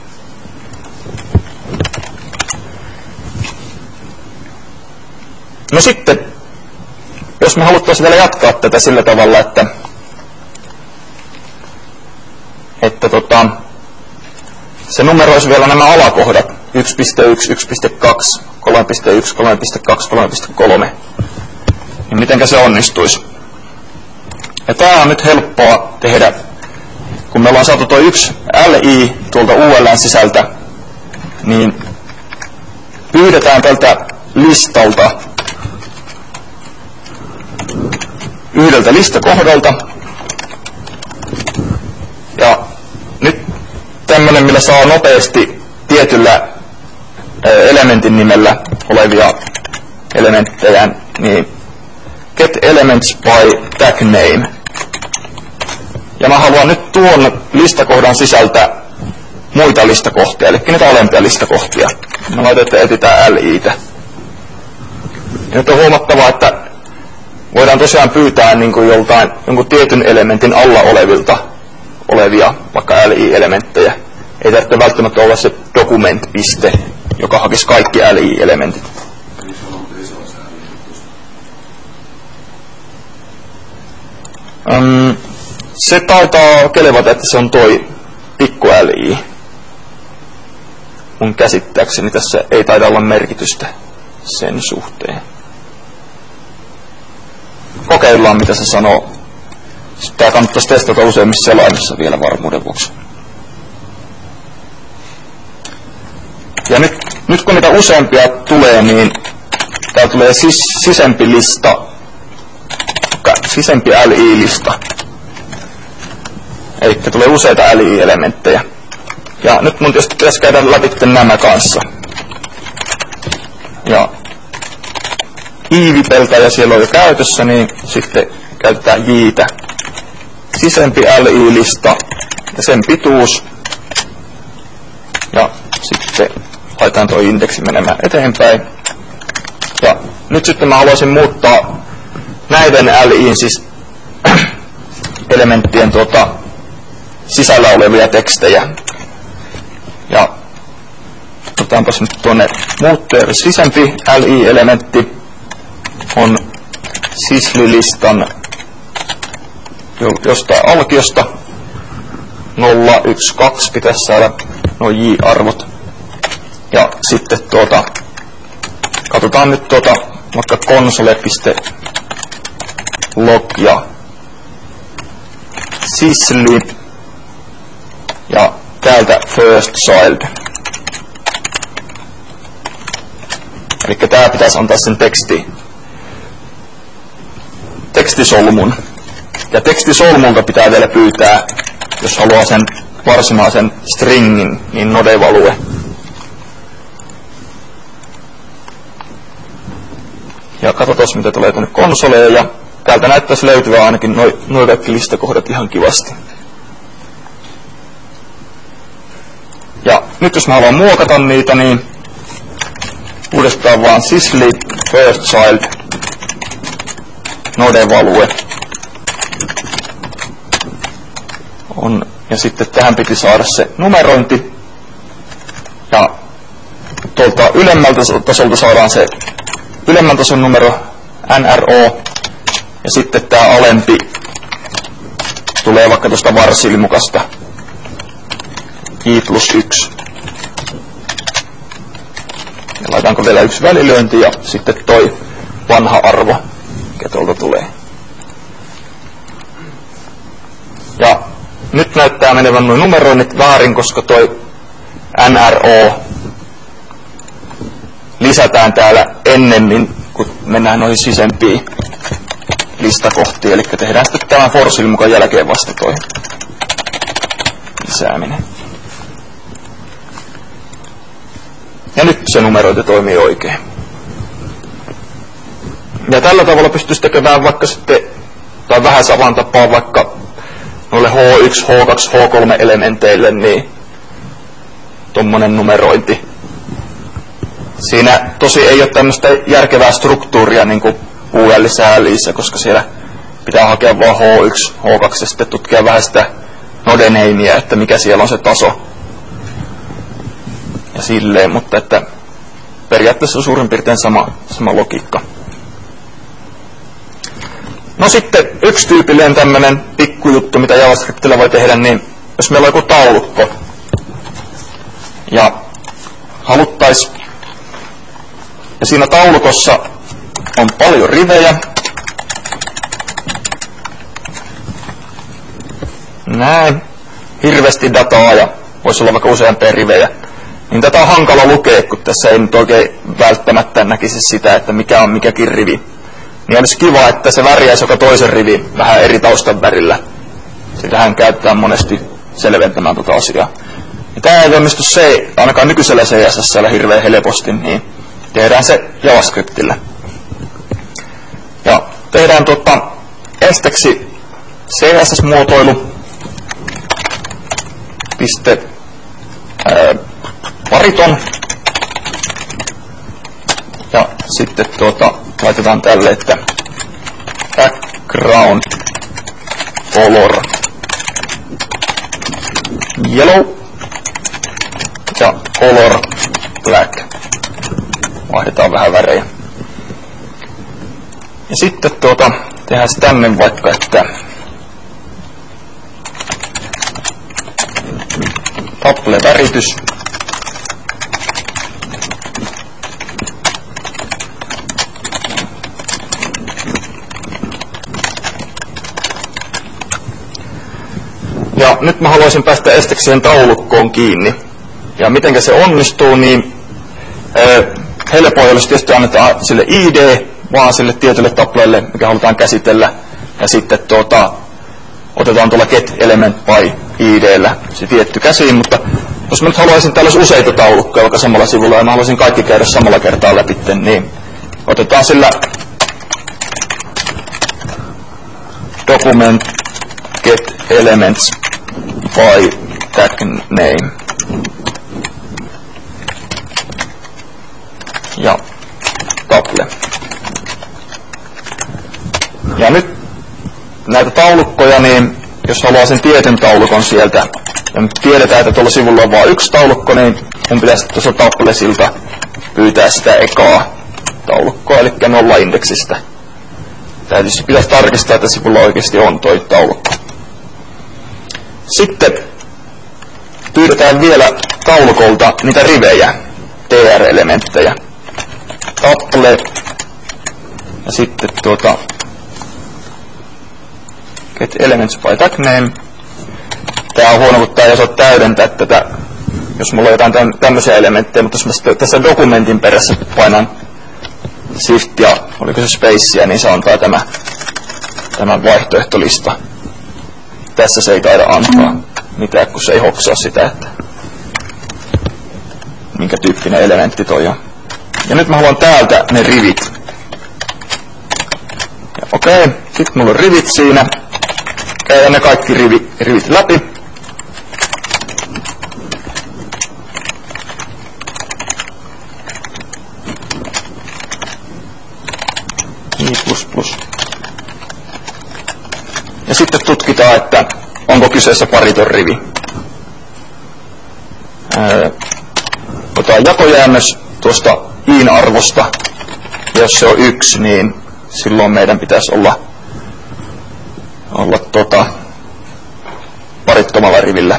No sitten, jos me haluttaisiin vielä jatkaa tätä sillä tavalla, että se numeroisi vielä nämä alakohdat 1.1, 1.2, 3.1, 3.2, 3.3, niin mitenkä se onnistuisi? Ja tämä on nyt helppoa tehdä, kun me ollaan saatu tuo yksi LI tuolta UL:n sisältä, niin pyydetään tältä listalta yhdeltä listakohdalta. Ja nyt tämmönen, millä saa nopeasti tietyllä elementin nimellä olevia elementtejä, niin get elements by tag name. Ja mä haluan nyt tuon listakohdan sisältä muita listakohtia, eli niitä alempia listakohtia. Mä laitan, että etsitään liitä. Ja nyt on huomattavaa, että voidaan tosiaan pyytää niin kuin jonkun tietyn elementin alla olevia vaikka li-elementtejä. Ei tarvitse välttämättä olla se document-piste, joka hakisi kaikki li-elementit. Se taitaa kelevata, että se on toi pikku li. Mun käsittääkseni tässä ei taida olla merkitystä sen suhteen. Kokeillaan, mitä se sanoo. Tää kannattaisi testata useimmissa selaimissa vielä varmuuden vuoksi. Ja nyt kun niitä useampia tulee, niin täällä tulee sisempi lista, sisempi li-lista. Eli tulee useita li-elementtejä. Ja nyt mun tietysti pitäisi käydä läpi nämä kanssa. Ja iivipeltäjä siellä on jo käytössä, niin sitten käytetään jiitä. Sisempi li-lista ja sen pituus. Ja sitten laitetaan tuo indeksi menemään eteenpäin. Ja nyt sitten mä haluaisin muuttaa näiden liin siis elementtien sisällä olevia tekstejä. Ja otetaanpas nyt tuonne muutteer sisempi li-elementti on sysli-listan jostain alkiosta 0, 1, 2 pitäisi saada nuo j-arvot. Ja sitten katsotaan nyt vaikka console.log ja sysli ja täältä first child. Eli tää pitäisi antaa sen tekstisolmun. Ja tekstisolmulta pitää vielä pyytää, jos haluaa sen varsinaisen stringin, niin node-value. Ja katsotaan, mitä tulee tuonne konsoleen, ja täältä näyttäisi löytyvää ainakin nuo kaikki listakohdat ihan kivasti. Ja nyt jos mä haluan muokata niitä, niin uudestaan vaan sysli first child node-value on, ja sitten tähän piti saada se numerointi, ja tuolta ylemmältä tasolta saadaan se ylemmän tason numero NRO, ja sitten tää alempi tulee vaikka tuosta varsilmukasta J+1. Ja laitaanko vielä yksi välilyönti ja sitten toi vanha arvo, mikä tuolta tulee. Ja nyt näyttää menevän nuo numeroinnit väärin, koska toi NRO lisätään täällä ennemmin, kun mennään noihin sisempiin listakohtiin. Eli tehdään sitten tämän for-silmukan jälkeen vasta toi lisääminen. Ja nyt se numerointi toimii oikein. Ja tällä tavalla pystyisi tekemään vaikka sitten, tai vähän saman tapaa vaikka noille H1, H2, H3 elementeille, niin tommonen numerointi. Siinä tosi ei ole tämmöistä järkevää struktuuria niin kuin UL-sääliissä, koska siellä pitää hakea vaan H1, H2 ja sitten tutkia vähän sitä nodenameä, että mikä siellä on se taso. Ja silleen, mutta että periaatteessa on suurin piirtein sama logiikka. No sitten yksi tyypillinen tämmönen pikkujuttu, mitä JavaScriptillä voi tehdä, niin jos meillä on joku taulukko ja haluttais, ja siinä taulukossa on paljon rivejä, näin, hirveästi dataa ja voisi olla vaikka useampia rivejä, niin tätä on hankala lukea, kun tässä ei nyt oikein välttämättä näkisi sitä, että mikä on mikäkin rivi. Niin olisi kiva, että se värjäisi joka toisen rivi vähän eri taustan värillä. Sitähän käytetään monesti selventämään tuota asiaa. Ja tämä ei onnistu se, ainakaan nykyisellä CSS:llä hirveän helposti, niin tehdään se JavaScriptillä. Ja tehdään esteksi CSS-muotoilu, piste pariton, ja sitten laitetaan tälle, että background color yellow ja color black. Vaihdetaan vähän värejä. Ja sitten tehdään se tänne vaikka, että Apple-väritys. Ja nyt mä haluaisin päästä estekseen taulukkoon kiinni. Ja mitenkä se onnistuu, niin helpoin olisi tietysti annetaan sille ID, vaan sille tietylle tappaleelle, mikä halutaan käsitellä. Ja sitten otetaan tuolla get element by ID:llä se tietty käsiin, mutta jos mä nyt haluaisin tällaisia useita taulukkoja vaikka samalla sivulla, ja mä haluaisin kaikki käydä samalla kertaa läpi, niin otetaan sillä document get elements by tag name. Ja taple. Ja nyt näitä taulukkoja, niin jos haluaa sen tietyn taulukon sieltä, ja nyt tiedetään, että tuolla sivulla on vain yksi taulukko, niin mun pitäisi tuossa taplesilta pyytää sitä ekaa taulukkoa, eli 0 indeksistä. Tietysti pitäisi tarkistaa, että sivulla oikeasti on toi taulukko. Sitten pyydetään vielä taulukolta niitä rivejä, tr-elementtejä. Taple ja sitten get elements by tag name. Tää on huono, kun tää ei osaa täydentää tätä, jos mulla on jotain tämmöisiä elementtejä, mutta jos mä tässä dokumentin perässä painan shift ja oliko se spacea, niin se antaa tämä vaihtoehtolista. Tässä se ei taida antaa mitään, kun se ei hoksaa sitä, että minkä tyyppinen elementti toi on. Ja nyt mä haluan täältä ne rivit. Ja okei, sit mulla on rivit siinä. Käydään ne kaikki rivit läpi. I++. Ja sitten tutkitaan, että onko kyseessä pariton rivi. Otetaan jakojäännös tuosta iin arvosta. Ja jos se on 1, niin silloin meidän pitäisi olla parittomalla rivillä.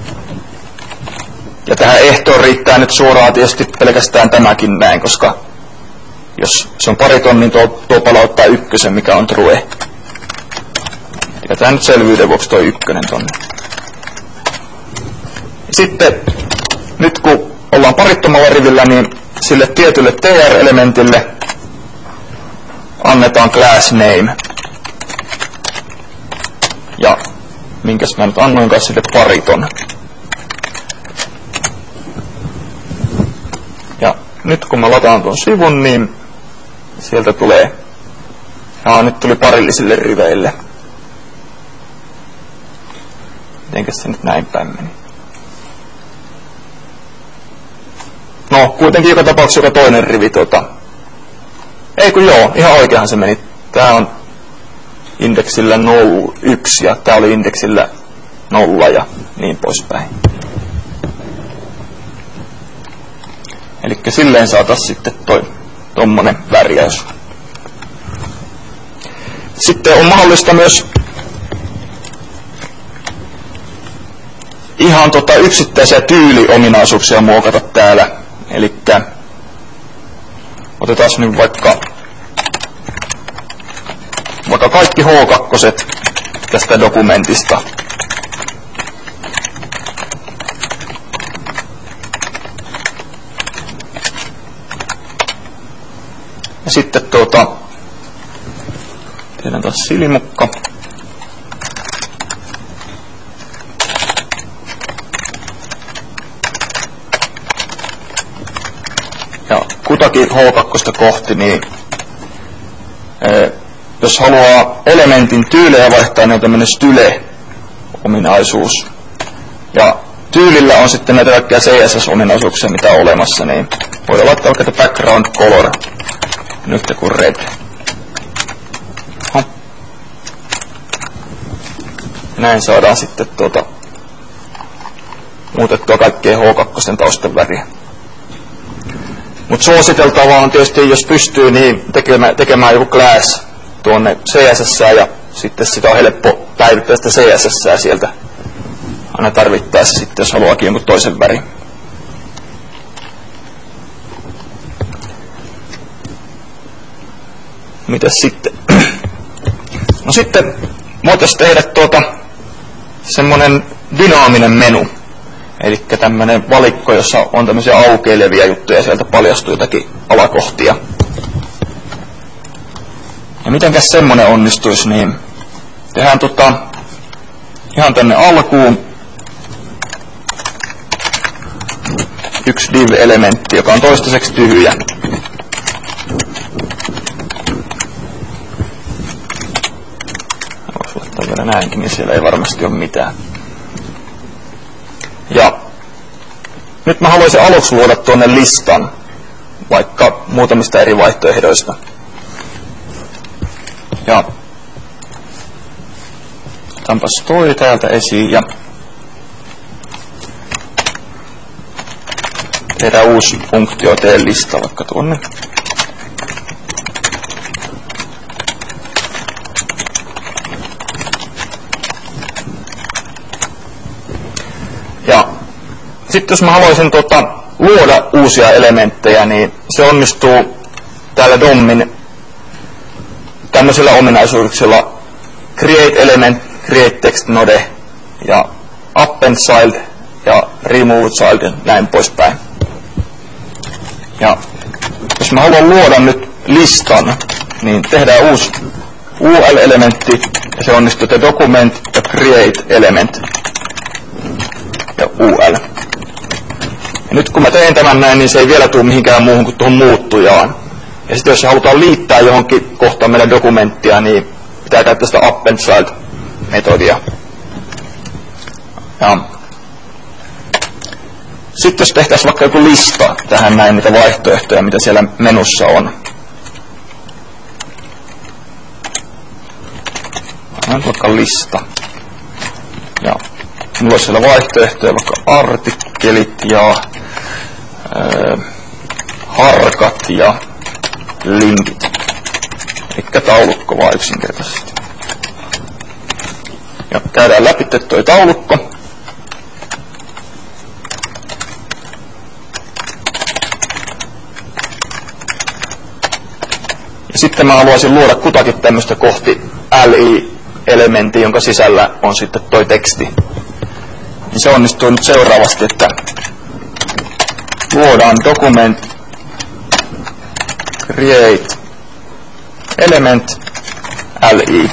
Ja tähän ehtoon riittää nyt suoraan tietysti pelkästään tämäkin näin, koska jos se on pariton, niin tuo palauttaa 1, mikä on true. Ja tämä nyt selvyyden vuoksi toi 1 tonne. Sitten nyt kun ollaan parittomalla rivillä, niin sille tietylle tr-elementille annetaan class name. Ja minkäs mä nyt annoinkaan sille pariton. Ja nyt kun mä lataan tuon sivun, niin sieltä tulee, nyt tuli parillisille riveille. Mitenkäs se nyt näin päin meni? No, kuitenkin joka tapauksessa joka toinen rivi Ei kun joo, ihan oikeahan se meni. Tää on indeksillä 1 ja tää oli indeksillä 0 ja niin poispäin. Elikkä silleen saatais sitten tommonen värjäys. Sitten on mahdollista myös ihan yksittäisiä tyyliominaisuuksia muokata täällä. Elikkä otetaan nyt vaikka kaikki H2 tästä dokumentista. Ja sitten tehdään taas silimukka. Ja kutakin H2 kohti, niin jos haluaa elementin tyylejä vaihtaa, niin on tämmöinen style-ominaisuus. Ja tyylillä on sitten näitä kaikkia CSS-ominaisuuksia, mitä on olemassa, niin voidaan laittaa vaikka background color, nyt kuin red. Näin saadaan sitten muutettua kaikkeen H2 taustan väriä. Mutta suositeltavaa on tietysti, jos pystyy, niin tekemään joku class tuonne CSS ja sitten sitä on helppo päivittää sitä CSS sieltä. Aina tarvittaessa sitten, jos haluaakin jonkun toisen värin. Mitäs sitten? No sitten voitaisiin tehdä semmonen dynaaminen menu. Eli tämmönen valikko, jossa on tämmöisiä aukeilevia juttuja ja sieltä paljastuu jotakin alakohtia. Ja mitenkäs semmonen onnistuisi, niin tehdään ihan tänne alkuun yksi div-elementti, joka on toistaiseksi tyhjä. Voisi laittaa vielä näinkin, niin siellä ei varmasti ole mitään. Ja nyt mä haluaisin aluksi luoda tuonne listan, vaikka muutamista eri vaihtoehdoista. Ja otanpas toi täältä esiin ja tehdään uusi funktio, tee lista vaikka tuonne. Ja sitten jos mä haluaisin luoda uusia elementtejä, niin se onnistuu täällä DOMin tämmöisillä ominaisuuksilla create element, create text node ja append child ja remove child ja näin poispäin. Ja jos mä haluan luoda nyt listan, niin tehdään uusi UL-elementti ja se onnistuu document ja create element ja UL. Ja nyt kun mä teen tämän näin, niin se ei vielä tule mihinkään muuhun kuin tuohon muuttujaan. Ja sitten jos se halutaan liittää johonkin kohtaan meidän dokumenttia, niin pitää käyttää sitä append child-metodia. Ja sitten jos tehtäisiin vaikka joku lista tähän näin, niitä vaihtoehtoja, mitä siellä menussa on. Annan vaikka lista. Ja mulla on siellä vaihtoehtoja, vaikka artikkelit ja harkat ja linkit. Eli taulukko vaan yksinkertaisesti. Ja käydään läpi toi taulukko. Ja sitten mä haluaisin luoda kutakin tämmöistä kohti li-elementti, jonka sisällä on sitten toi teksti. Niin se onnistuu nyt seuraavasti, että luodaan document create element li.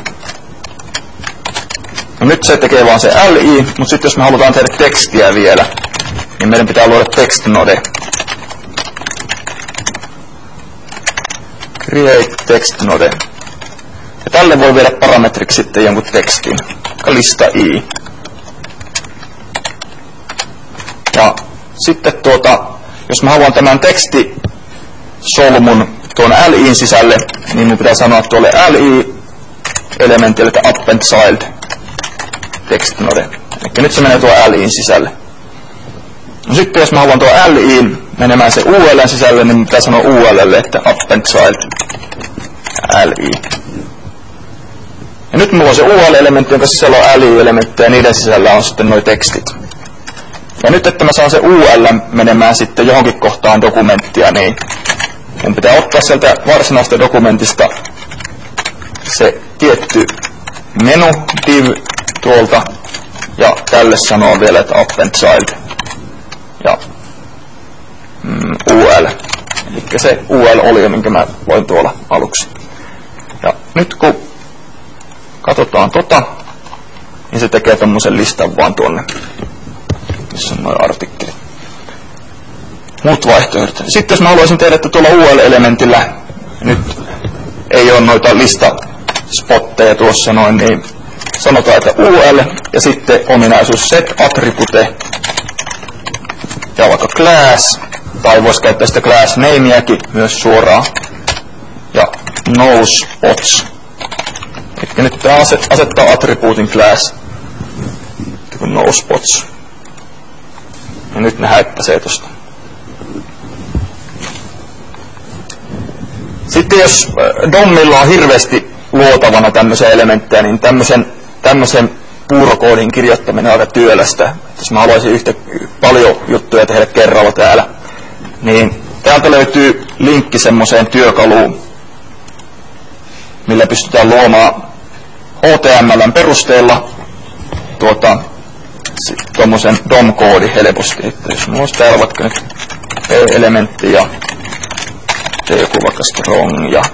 No nyt se tekee vaan se li, mutta sitten jos me halutaan tehdä tekstiä vielä, niin meidän pitää luoda text node. Create text node. Ja tälle voi viedä parametriksi sitten jonkun tekstin, lista i. Ja sitten jos mä haluan tämän tekstisolmun tuon liin sisälle, niin mun pitää sanoa tuolle li-elementille, että append child text node. Eli nyt se menee tuo liin sisälle. No sitten jos mä haluan tuo liin menemään se UL:n sisälle, niin mun pitää sanoa UL:lle, että append child li. Ja nyt mulla on se UL-elementti, jonka sisällä on li-elementti, ja niiden sisällä on sitten nuo tekstit. Ja nyt, että mä saan se UL menemään sitten johonkin kohtaan dokumenttia, niin mun pitää ottaa sieltä varsinaista dokumentista se tietty menu div tuolta, ja tälle sanoo vielä, että append child ja UL. Eli se UL oli, minkä mä voin tuolla aluksi. Ja nyt kun katsotaan niin se tekee tommosen listan vaan tuonne, missä on noin artikkelit. Muut vaihtoehdot. Sitten jos mä haluaisin tehdä, että tuolla UL-elementillä nyt ei ole noita spotteja tuossa noin, niin sanotaan, että UL ja sitten ominaisuus set attribute ja vaikka class, tai voisi käyttää sitä class nameäkin myös suoraan, ja no spots. Eli nyt tämä asettaa attribuutin class no spots. Ja nyt ne häippäsee tosta. Sitten jos DOMilla on hirveästi luotavana tämmöisiä elementtejä, niin tämmöisen puurokoodin kirjoittaminen on aika työlästä. Jos mä haluaisin yhtä paljon juttuja tehdä kerralla täällä, niin täältä löytyy linkki semmoiseen työkaluun, millä pystytään luomaan HTML:n perusteella tuommoisen DOM-koodi helposti. Että jos mulla olisi täällä vaikka nyt P-elementti ja joku vaikka strong ja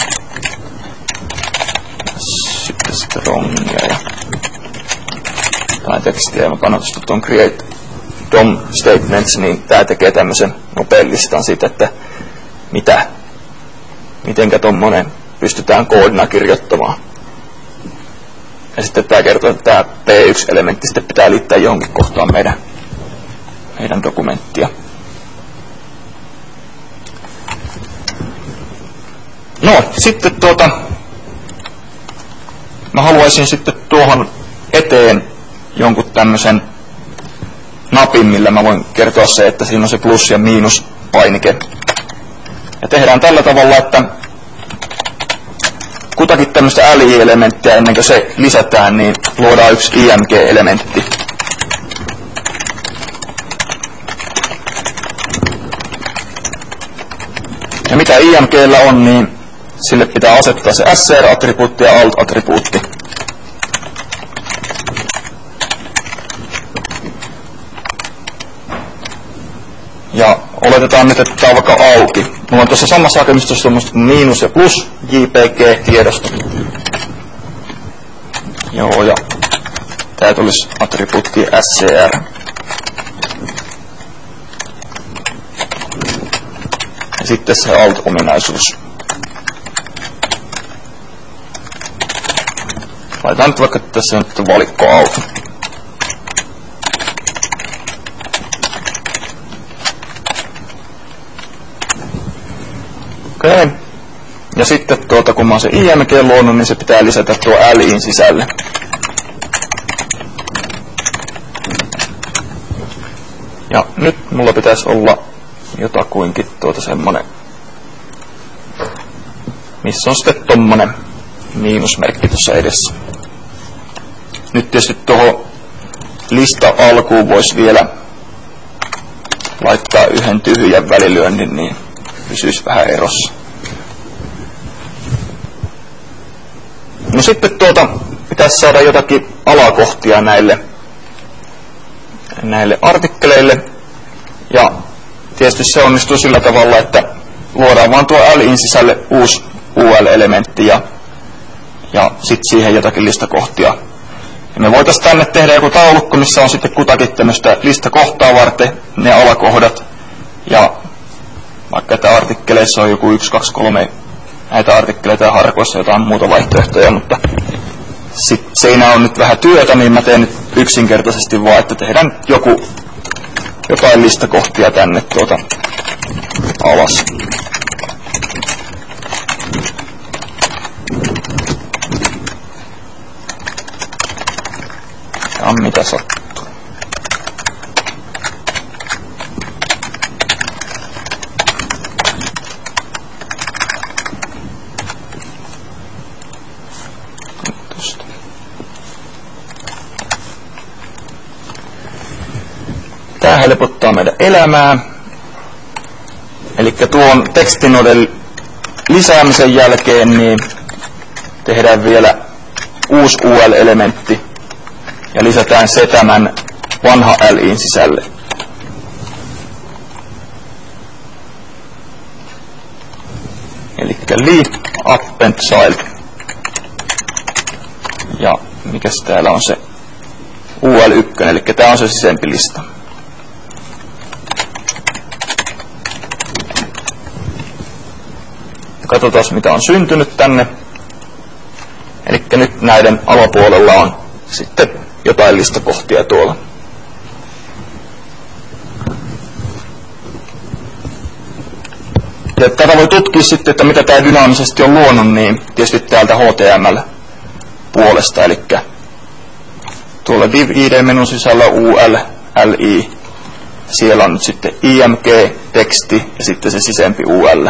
sitten strongia ja tai tekstiä ja mä kannatustun tuon create DOM statements, niin tää tekee tämmöisen nopean listan siitä, että mitenkä tommonen pystytään koodina kirjoittamaan. Ja sitten tää kertoo, että tää P1-elementti sitten pitää liittää johonkin kohtaan meidän dokumenttia. No, sitten mä haluaisin sitten tuohon eteen jonkun tämmösen napin, millä mä voin kertoa se, että siinä on se plus- ja miinuspainike. Ja tehdään tällä tavalla, että kutakin tämmöistä li-elementtiä ennen kuin se lisätään, niin luodaan yksi img-elementti. Ja mitä img:llä on, niin sille pitää asettaa se SR-attribuutti ja alt-attribuutti. Ja oletetaan nyt, että tämä on vaikka auki. Mulla on tuossa samassa hakemustossa semmoista miinus ja plus JPG-tiedosto. Joo, ja tää tulisi attribuutti SCR. Ja sitten se alt-ominaisuus. Laitetaan nyt vaikka tässä nyt valikko auki. Okei. Ja sitten kun mä oon se img luonut, niin se pitää lisätä tuo liin sisälle. Ja nyt mulla pitäisi olla jotakuinkin semmonen, missä on sitten tommonen miinusmerkki tuossa edessä. Nyt tietysti tuohon lista alkuun voisi vielä laittaa yhden tyhjän välilyönnin, niin pysyisi vähän erossa. No sitten pitäisi saada jotakin alakohtia näille artikkeleille. Ja tietysti se onnistuu sillä tavalla, että luodaan vaan tuo liin sisälle uusi UL-elementti ja sitten siihen jotakin listakohtia. Ja me voitaisiin tänne tehdä joku taulukko, missä on sitten kutakin tämmöistä listakohtaa varten ne alakohdat. Ja vaikka että artikkeleissa on joku 1, 2, 3 näitä artikkeleita ja harkoissa jotain muuta vaihtoehtoja, mutta siinä on nyt vähän työtä, niin mä teen nyt yksinkertaisesti vaan, että tehdään jotain listakohtia tänne alas. Ja mitä sattuu. Tämä helpottaa meidän elämää. Eli tuon tekstinoden lisäämisen jälkeen niin tehdään vielä uusi UL-elementti ja lisätään se tämän vanha liin sisälle. Eli li append child. Ja mikäs täällä on se UL1, eli tää on se sisempi lista. Katsotaan mitä on syntynyt tänne. nyt näiden alapuolella on sitten jotain listakohtia tuolla. Ja tätä voi tutkia sitten, että mitä tämä dynaamisesti on luonut, niin tietysti täältä HTML-puolesta, eli tuolla div-id-menun sisällä UL, LI, siellä on nyt sitten IMG, teksti ja sitten se sisempi UL.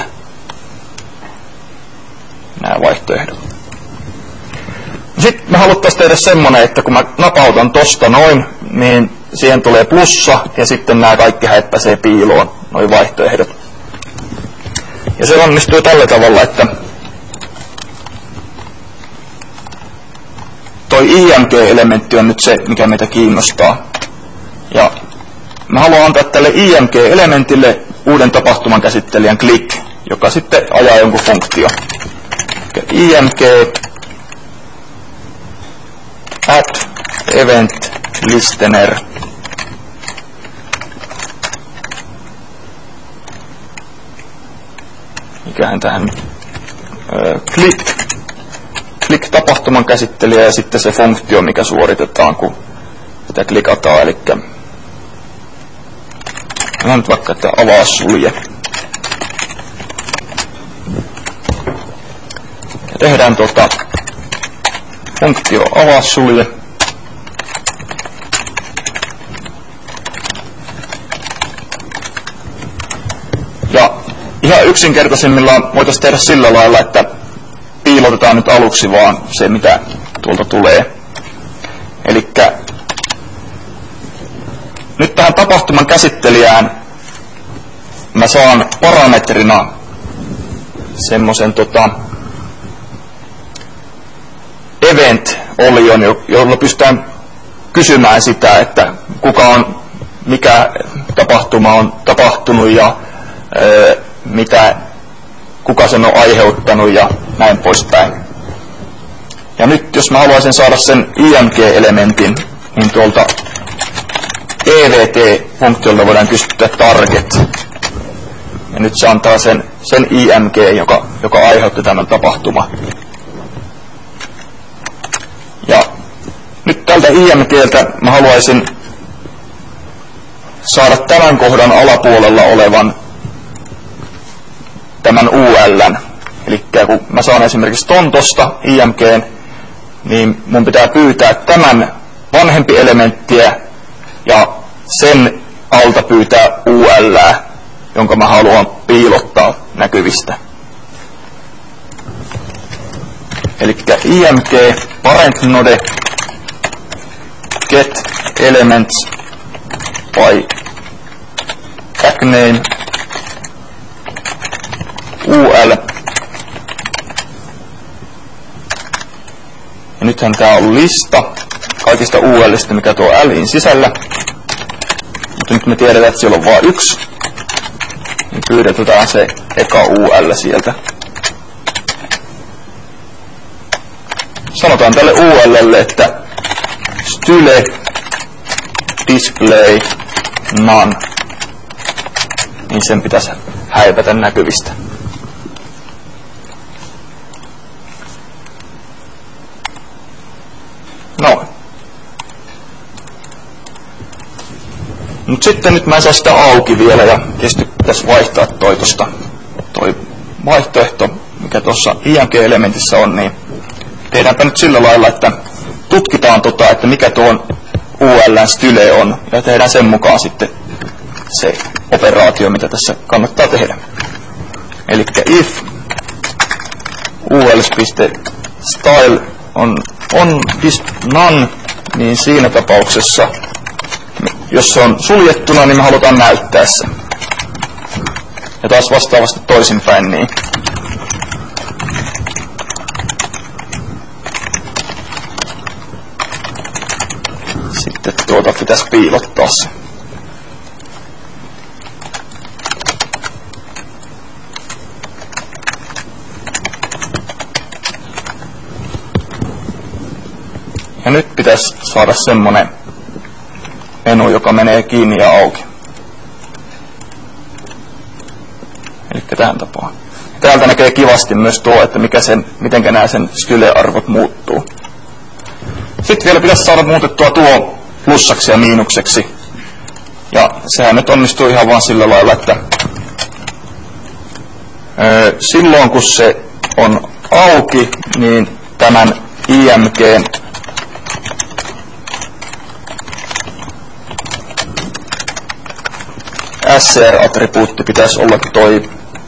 Nämä vaihtoehdot. Sitten me haluttaisiin tehdä semmonen, että kun mä napautan tosta noin, niin siihen tulee plussa ja sitten nämä kaikki häippäisee piiloon, noin vaihtoehdot. Ja se onnistuu tällä tavalla, että toi IMG-elementti on nyt se, mikä meitä kiinnostaa. Ja mä haluan antaa tälle IMG-elementille uuden tapahtuman käsittelijän click, joka sitten ajaa jonkun funktio. IMG add event listener. Mikähän tähän click tapahtuman käsittelijä ja sitten se funktio, mikä suoritetaan, kun sitä klikataan. Eli on nyt vaikka, että avaa sulje. Ja tehdään funktio avaa sulje. Ja ihan yksinkertaisimmillaan voitaisiin tehdä sillä lailla, että piilotetaan nyt aluksi vaan se, mitä tuolta tulee. Elikkä nyt tähän tapahtuman käsittelijään mä saan parametrina semmoisen event-olion, jolla pystytään kysymään sitä, että mikä tapahtuma on tapahtunut ja kuka sen on aiheuttanut ja näin poispäin. Ja nyt jos mä haluaisin saada sen IMG-elementin, niin tuolta EVT-funktiolta voidaan kysyä target. Ja nyt se antaa sen IMG, joka aiheutti tämän tapahtuman. Ja nyt tältä IMGltä mä haluaisin saada tämän kohdan alapuolella olevan tämän UL:n. Eli kun mä saan esimerkiksi ton tosta IMGn, niin mun pitää pyytää tämän vanhempi elementtiä ja sen alta pyytää UL:ää, jonka mä haluan piilottaa näkyvistä. Eli IMG parent node get elements by tag name UL. Ja nythän tää on lista kaikista UL:istä, mikä tuo LIn sisällä. Mutta nyt me tiedetään, että siellä on vain yksi. Niin pyydetään se eka UL sieltä. Sanotaan tälle UL:lle, että style display none. Niin sen pitäisi häipätä näkyvistä. No. Mut sitten nyt mä en saa sitä auki vielä ja tietysti pitäisi vaihtaa toi vaihtoehto, mikä tuossa IMG-elementissä on, niin tehdäänpä nyt sillä lailla, että tutkitaan että mikä tuon UL:n style on ja tehdään sen mukaan sitten se operaatio, mitä tässä kannattaa tehdä. Eli if uls.style on none, niin siinä tapauksessa, jos se on suljettuna, niin me halutaan näyttää se. Ja taas vastaavasti toisinpäin, niin sitten pitäisi piilottaa se. Ja nyt pitäisi saada semmonen menu, joka menee kiinni ja auki. Eli tähän tapaan. Täältä näkee kivasti myös tuo, että mitenkä nämä sen style-arvot muuttuu. Sitten vielä pitäisi saada muutettua tuo plussaksi ja miinukseksi. Ja sehän nyt onnistuu ihan vaan sillä lailla, että silloin kun se on auki, niin tämän IMG:n SCR-attribuutti pitäisi olla toi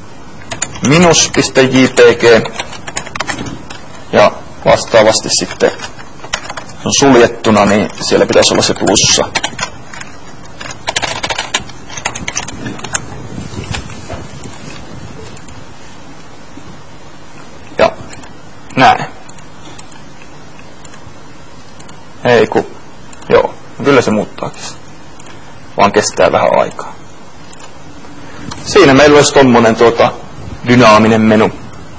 minus.jpg ja vastaavasti sitten on suljettuna, niin siellä pitäisi olla se plussa. Ja näin. Ei kun, joo, kyllä se muuttaakin. Vaan kestää vähän aikaa. Siinä meillä olisi tommonen dynaaminen menu.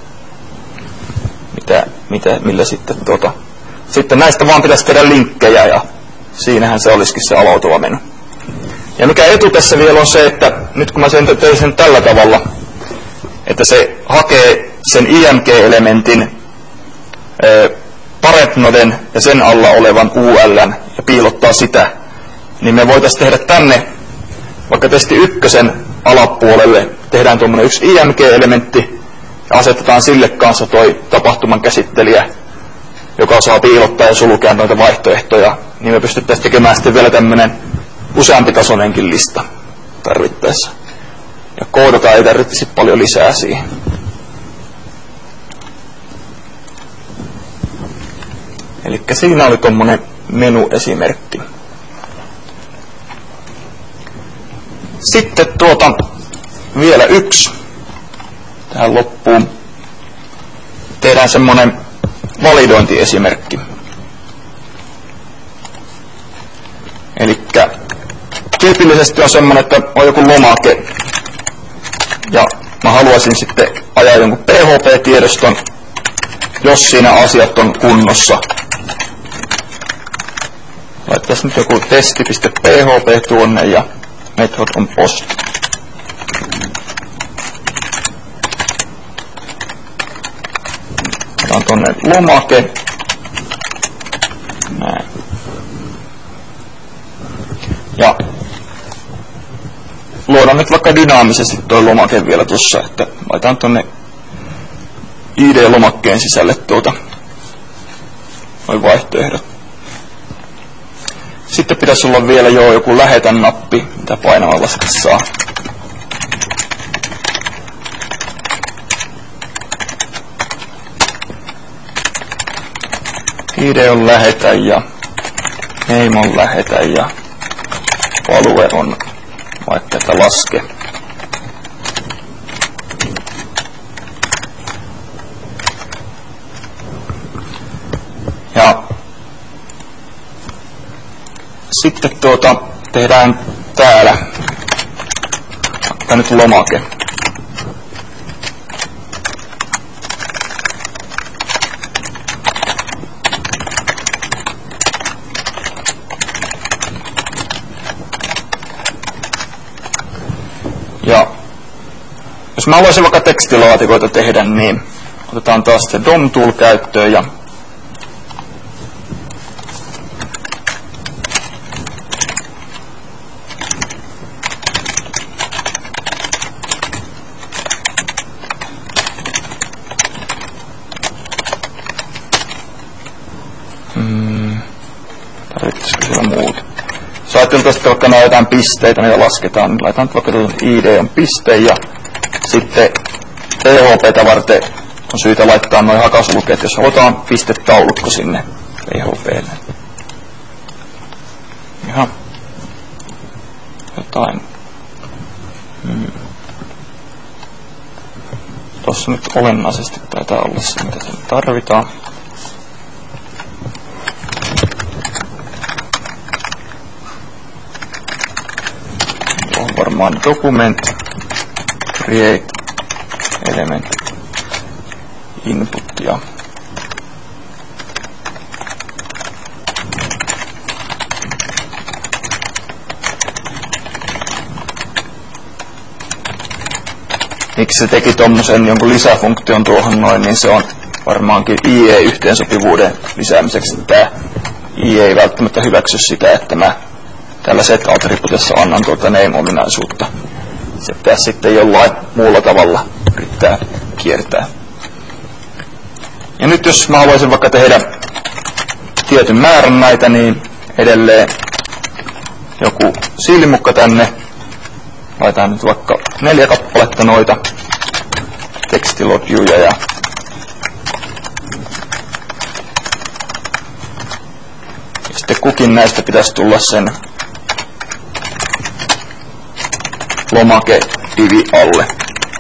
Millä sitten näistä vaan pitäisi tehdä linkkejä ja siinähän se olisikin se avautuva menu. Ja mikä etu tässä vielä on se, että nyt kun mä tein sen tällä tavalla, että se hakee sen IMG-elementin parent-noden ja sen alla olevan UL:n ja piilottaa sitä, niin me voitaisiin tehdä tänne vaikka testi 1 alapuolelle tehdään tuommoinen yksi IMG-elementti ja asetetaan sille kanssa toi tapahtuman käsittelijä, joka saa piilottaa ja sulkea noita vaihtoehtoja, niin me pystyttäisiin tekemään sitten vielä tämmöinen useampitasoinenkin lista tarvittaessa. Ja koodata ei tarvitse paljon lisää siihen. Elikkä siinä oli tuommoinen menu-esimerkki. Sitten vielä yksi tähän loppuun. Tehdään semmoinen validointiesimerkki. Elikkä tyypillisesti on semmoinen, että on joku lomake ja mä haluaisin sitten ajaa jonkun PHP-tiedoston, jos siinä asiat on kunnossa. Laittaisiin nyt joku testi.php tuonne ja method on post. Otetaan tuonne lomake. Näin. Ja luodaan nyt vaikka dynaamisesti tuo lomake vielä tuossa, että laitetaan tuonne ID-lomakkeen sisälle noin vaihtoehdot. Sitten pitäisi olla vielä joku lähetä-nappi, mitä painamalla sitten saa. ID on lähetä ja name on lähetä ja value on vaikka että laske. Ja sitten tehdään täällä vaikka nyt lomake. Ja jos mä haluaisin vaikka tekstilaatikoita tehdä, niin otetaan taas se DOM-tool käyttöön ja tarvitsisiko siellä muuta? Jos ajatellaan sitten vaikka nämä jotain pisteitä, mitä lasketaan, niin laitetaan vaikka ID on piste ja sitten PHP:tä varten on syytä laittaa noin hakasulkeet, jos halutaan pistetaulukko sinne PHP:lle. Ihan jotain. Tossa nyt olennaisesti taitaa olla se, mitä sen tarvitaan. On varmaan document, create, element, input ja miksi se teki tommosen jonkun lisäfunktion tuohon noin, niin se on varmaankin IE-yhteensopivuuden lisäämiseksi tää I ei välttämättä hyväksy sitä, että mä tällä set-attributessa annan tuota name-ominaisuutta. Se pitäisi sitten jollain muulla tavalla yrittää kiertää. Ja nyt jos mä haluaisin vaikka tehdä tietyn määrän näitä, niin edelleen joku silmukka tänne. Laitaan nyt vaikka 4 kappaletta noita tekstilodjuja ja sitten kukin näistä pitäisi tulla sen lomake-divi alle.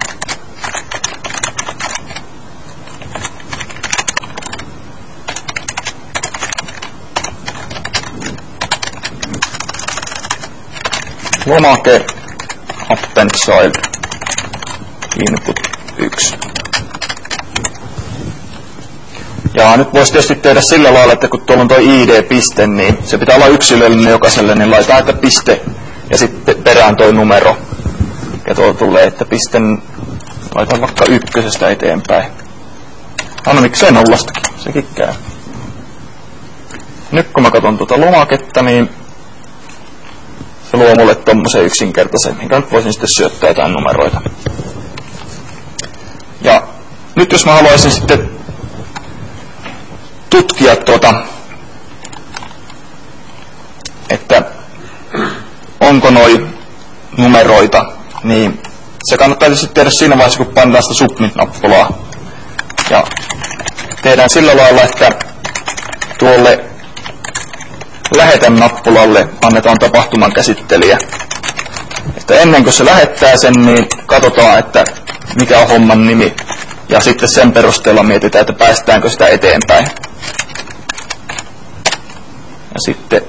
Lomake append child input 1. Ja nyt voisi tietysti tehdä sillä lailla, että kun tuolla on tuo ID-piste, niin se pitää olla yksilöllinen jokaiselle, niin laitetaan, että piste ja sitten perään tuo numero. Ja tuo tulee, että piste laitetaan vaikka 1 eteenpäin. No miksei 0, sekin käy. Nyt kun mä katson tuota lomaketta, niin se luo mulle tommosen yksinkertaisen, minkä nyt voisin sitten syöttää jotain numeroita. Ja nyt jos mä haluaisin sitten tutkia että onko noi numeroita, niin se kannattaa sitten tehdä siinä vaiheessa, kun pannaan sitä submit-nappulaa. Ja tehdään sillä lailla, että tuolle lähetä-nappulalle annetaan tapahtuman käsittelijä. Että ennen kuin se lähettää sen, niin katsotaan, että mikä on homman nimi. Ja sitten sen perusteella mietitään, että päästäänkö sitä eteenpäin. Ja sitten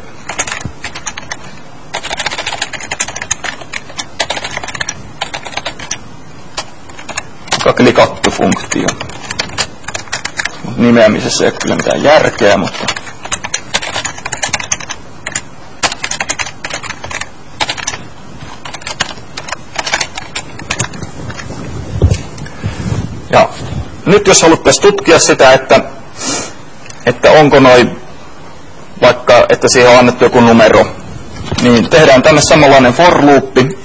klikattu funktio. Nimeämisessä ei ole kyllä mitään järkeä, mutta ja nyt jos haluttaisiin tutkia sitä, että onko noin vaikka, että siihen on annettu joku numero, niin tehdään tänne samanlainen for loopi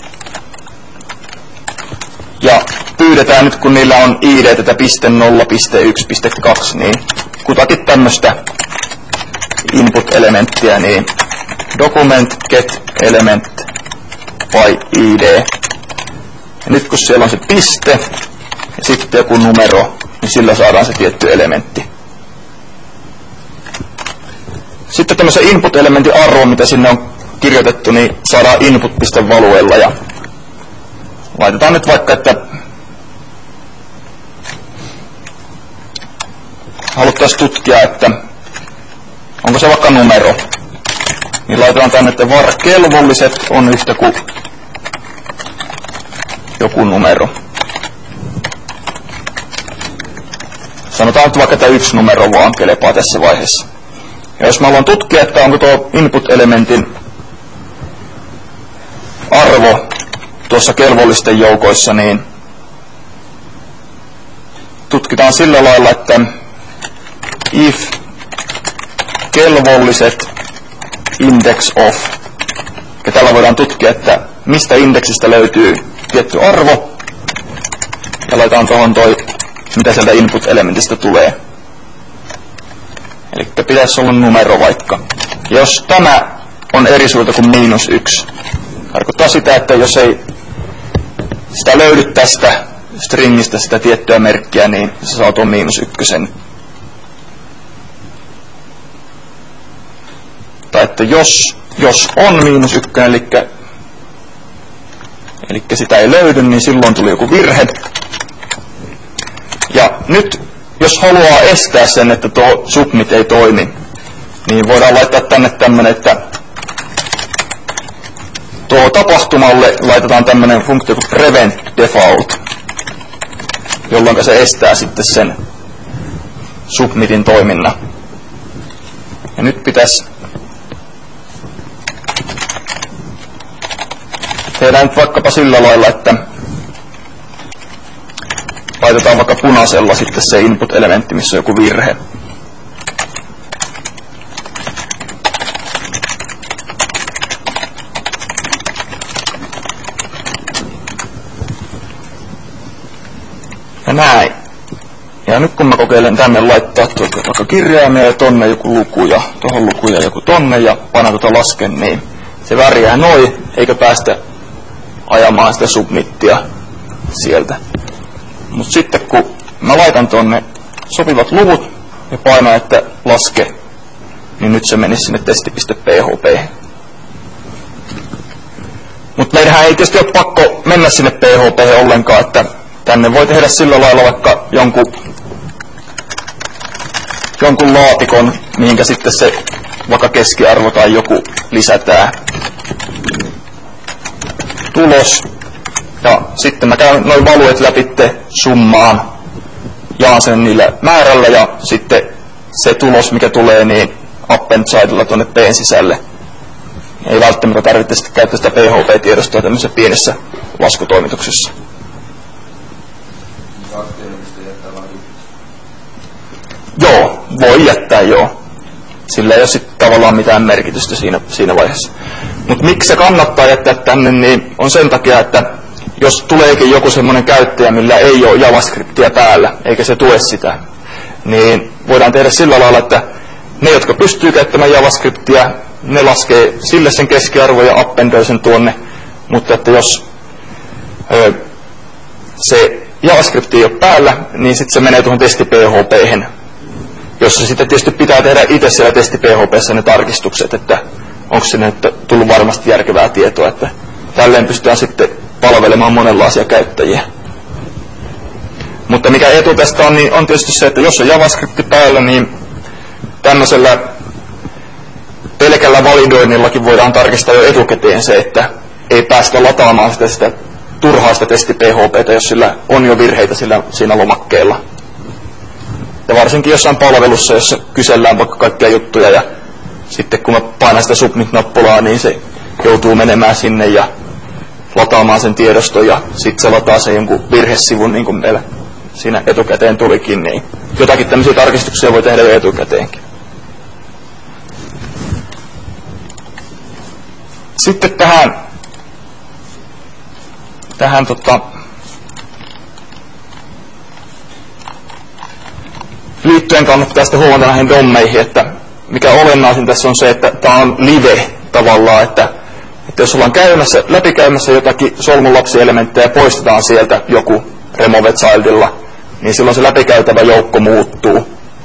ja pyydetään nyt, kun niillä on id tätä .0, .1, .2, niin kutakin tämmöistä input-elementtiä, niin document get element by id. Ja nyt kun siellä on se piste ja sitten joku numero, niin sillä saadaan se tietty elementti. Sitten tämmöisen input-elementin arvo, mitä sinne on kirjoitettu, niin saadaan input.valuella ja laitetaan nyt vaikka, että haluttaisiin tutkia, että onko se vaikka numero. Niin laitetaan tänne, että var kelvolliset on yhtä kuin joku numero. Sanotaan nyt vaikka, että 1 numero vaan kelepaa tässä vaiheessa. Ja jos mä haluan tutkia, että onko tuo input-elementin arvo tuossa kelvollisten joukoissa, niin tutkitaan sillä lailla, että if kelvolliset index of, ja tällä voidaan tutkia, että mistä indeksistä löytyy tietty arvo, ja laitetaan tuohon toi, mitä sieltä input-elementistä tulee. Eli pitäisi olla numero vaikka. Ja jos tämä on eri suurta kuin -1, tarkoittaa sitä, että jos ei sitä löydy tästä stringistä sitä tiettyä merkkiä, niin se saa tuon -1. Tai että jos on -1, eli sitä ei löydy, niin silloin tuli joku virhe. Ja nyt, jos haluaa estää sen, että tuo submit ei toimi, niin voidaan laittaa tänne tämmönen, että tuo tapahtumalle laitetaan tämmönen funktio kuin prevent default, jolloin se estää sitten sen submitin toiminnan. Ja nyt pitäisi tehdään nyt vaikkapa sillä lailla, että laitetaan vaikka punaisella sitten se input-elementti, missä on joku virhe. Ja näin. Ja nyt kun mä kokeilen tänne laittaa vaikka kirjaimia ja tonne joku luku ja tohon luku ja joku tonne ja painaa lasken, niin se värjää noin, eikä päästä ajamaan sitä submittia sieltä. Mutta sitten kun mä laitan tonne sopivat luvut ja painaa, että laske, niin nyt se menisi sinne testi.php. Mutta meidänhän ei tietysti ole pakko mennä sinne PHP ollenkaan, että tänne voi tehdä sillä lailla vaikka jonkun laatikon, mihinkä sitten se vaikka keskiarvo tai joku lisätään. Tulos. Ja sitten mä käyn noin valuet läpitte summaan, jaan sen niillä määrällä ja sitten se tulos, mikä tulee, niin append-sidella tuonne P:n sisälle. Ei välttämättä tarvitse sitten käyttää sitä PHP-tiedostoa tämmöisessä pienessä laskutoimituksessa. Joo, voi jättää joo. Sillä ei ole sitten tavallaan mitään merkitystä siinä vaiheessa. Mutta miksi se kannattaa jättää tänne, niin on sen takia, että jos tuleekin joku semmoinen käyttäjä, millä ei ole JavaScriptia päällä, eikä se tue sitä, niin voidaan tehdä sillä lailla, että ne, jotka pystyy käyttämään JavaScriptia, ne laskee sille sen keskiarvo ja appendoi sen tuonne, mutta että jos se JavaScript ei ole päällä, niin sitten se menee tuohon testi.php:hen, jossa sitten tietysti pitää tehdä itse siellä testi.php:ssä ne tarkistukset, että onko sinne tullut varmasti järkevää tietoa, että tälleen pystytään sitten palvelemaan monenlaisia käyttäjiä. Mutta mikä etu tästä on, niin on tietysti se, että jos on JavaScript päällä, niin tämmöisellä pelkällä validoinnillakin voidaan tarkistaa jo etukäteen se, että ei päästä lataamaan sitä turhaista testi.php:tä, jos sillä on jo virheitä siinä lomakkeella. Ja varsinkin jossain palvelussa, jossa kysellään vaikka kaikkia juttuja ja sitten kun mä painan sitä submit-nappulaa, niin se joutuu menemään sinne ja lataamaan sen tiedoston ja sitten se lataa sen jonkun virhesivun, niin kuin meillä siinä etukäteen tulikin, niin jotakin tämmöisiä tarkistuksia voi tehdä jo etukäteenkin. Sitten tähän liittyen kannattaa sitten huomata näihin dommeihin, että mikä olennaisin tässä on se, että tämä on live tavallaan, että jos ollaan läpikäymässä jotakin solmun lapsielementtejä ja poistetaan sieltä joku remove childilla, niin silloin se läpikäytävä joukko muuttuu.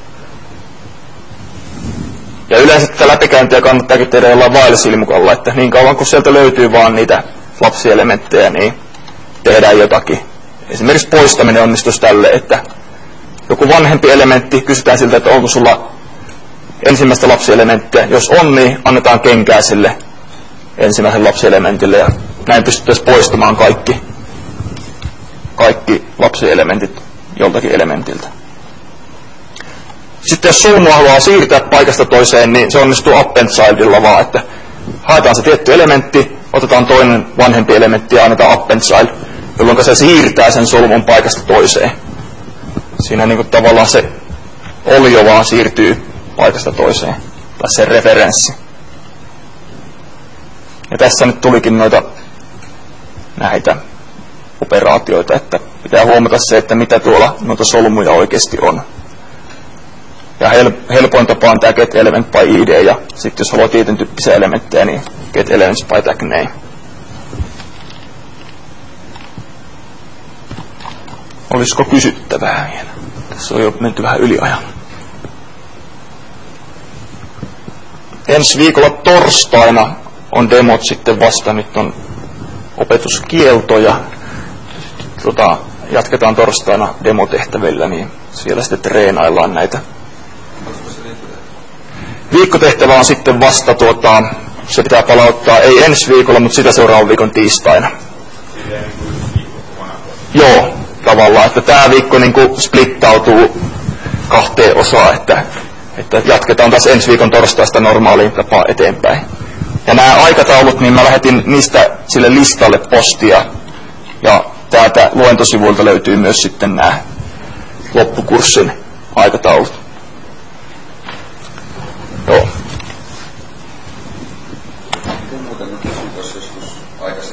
Ja yleensä tätä läpikäyntiä kannattaakin tehdä jollain while-silmukalla, että niin kauan kun sieltä löytyy vaan niitä lapsielementtejä, niin tehdään jotakin. Esimerkiksi poistaminen onnistuisi tälle, että joku vanhempi elementti, kysytään siltä, että onko sulla ensimmäistä lapsielementtiä. Jos on, niin annetaan kenkää sille ensimmäisen lapsielementille ja näin pystyttäisiin poistamaan kaikki lapsielementit joltakin elementiltä. Sitten jos solmua haluaa siirtää paikasta toiseen, niin se onnistuu append-childilla vaan, että haetaan se tietty elementti, otetaan toinen vanhempi elementti ja annetaan append-child, jolloin se siirtää sen solmun paikasta toiseen. Siinä niin kuin tavallaan se olio vaan siirtyy paikasta toiseen, tai se referenssi. Ja tässä nyt tulikin näitä operaatioita, että pitää huomata se, että mitä tuolla noita solmuja oikeasti on. Ja helpoin tapa on tämä getElement by id, ja sitten jos haluaa tietyn tyyppisiä elementtejä, niin getElements by tag name. Olisiko kysyttävää vielä? Tässä on jo menty vähän yliajan. Ensi viikolla torstaina on demot sitten vasta, nyt on opetuskielto ja jatketaan torstaina demotehtävillä, niin siellä sitten treenaillaan näitä. Viikkotehtävä on sitten vasta, se pitää palauttaa ei ensi viikolla, mutta sitä seuraavan viikon tiistaina. Joo, tavallaan, että tämä viikko niin kuin splittautuu kahteen osaan, että jatketaan taas ensi viikon torstaista normaaliin tapaan eteenpäin. Ja nämä aikataulut, niin mä lähetin niistä sille listalle postia, ja täältä luentosivuilta löytyy myös sitten nämä loppukurssin aikataulut. Joo.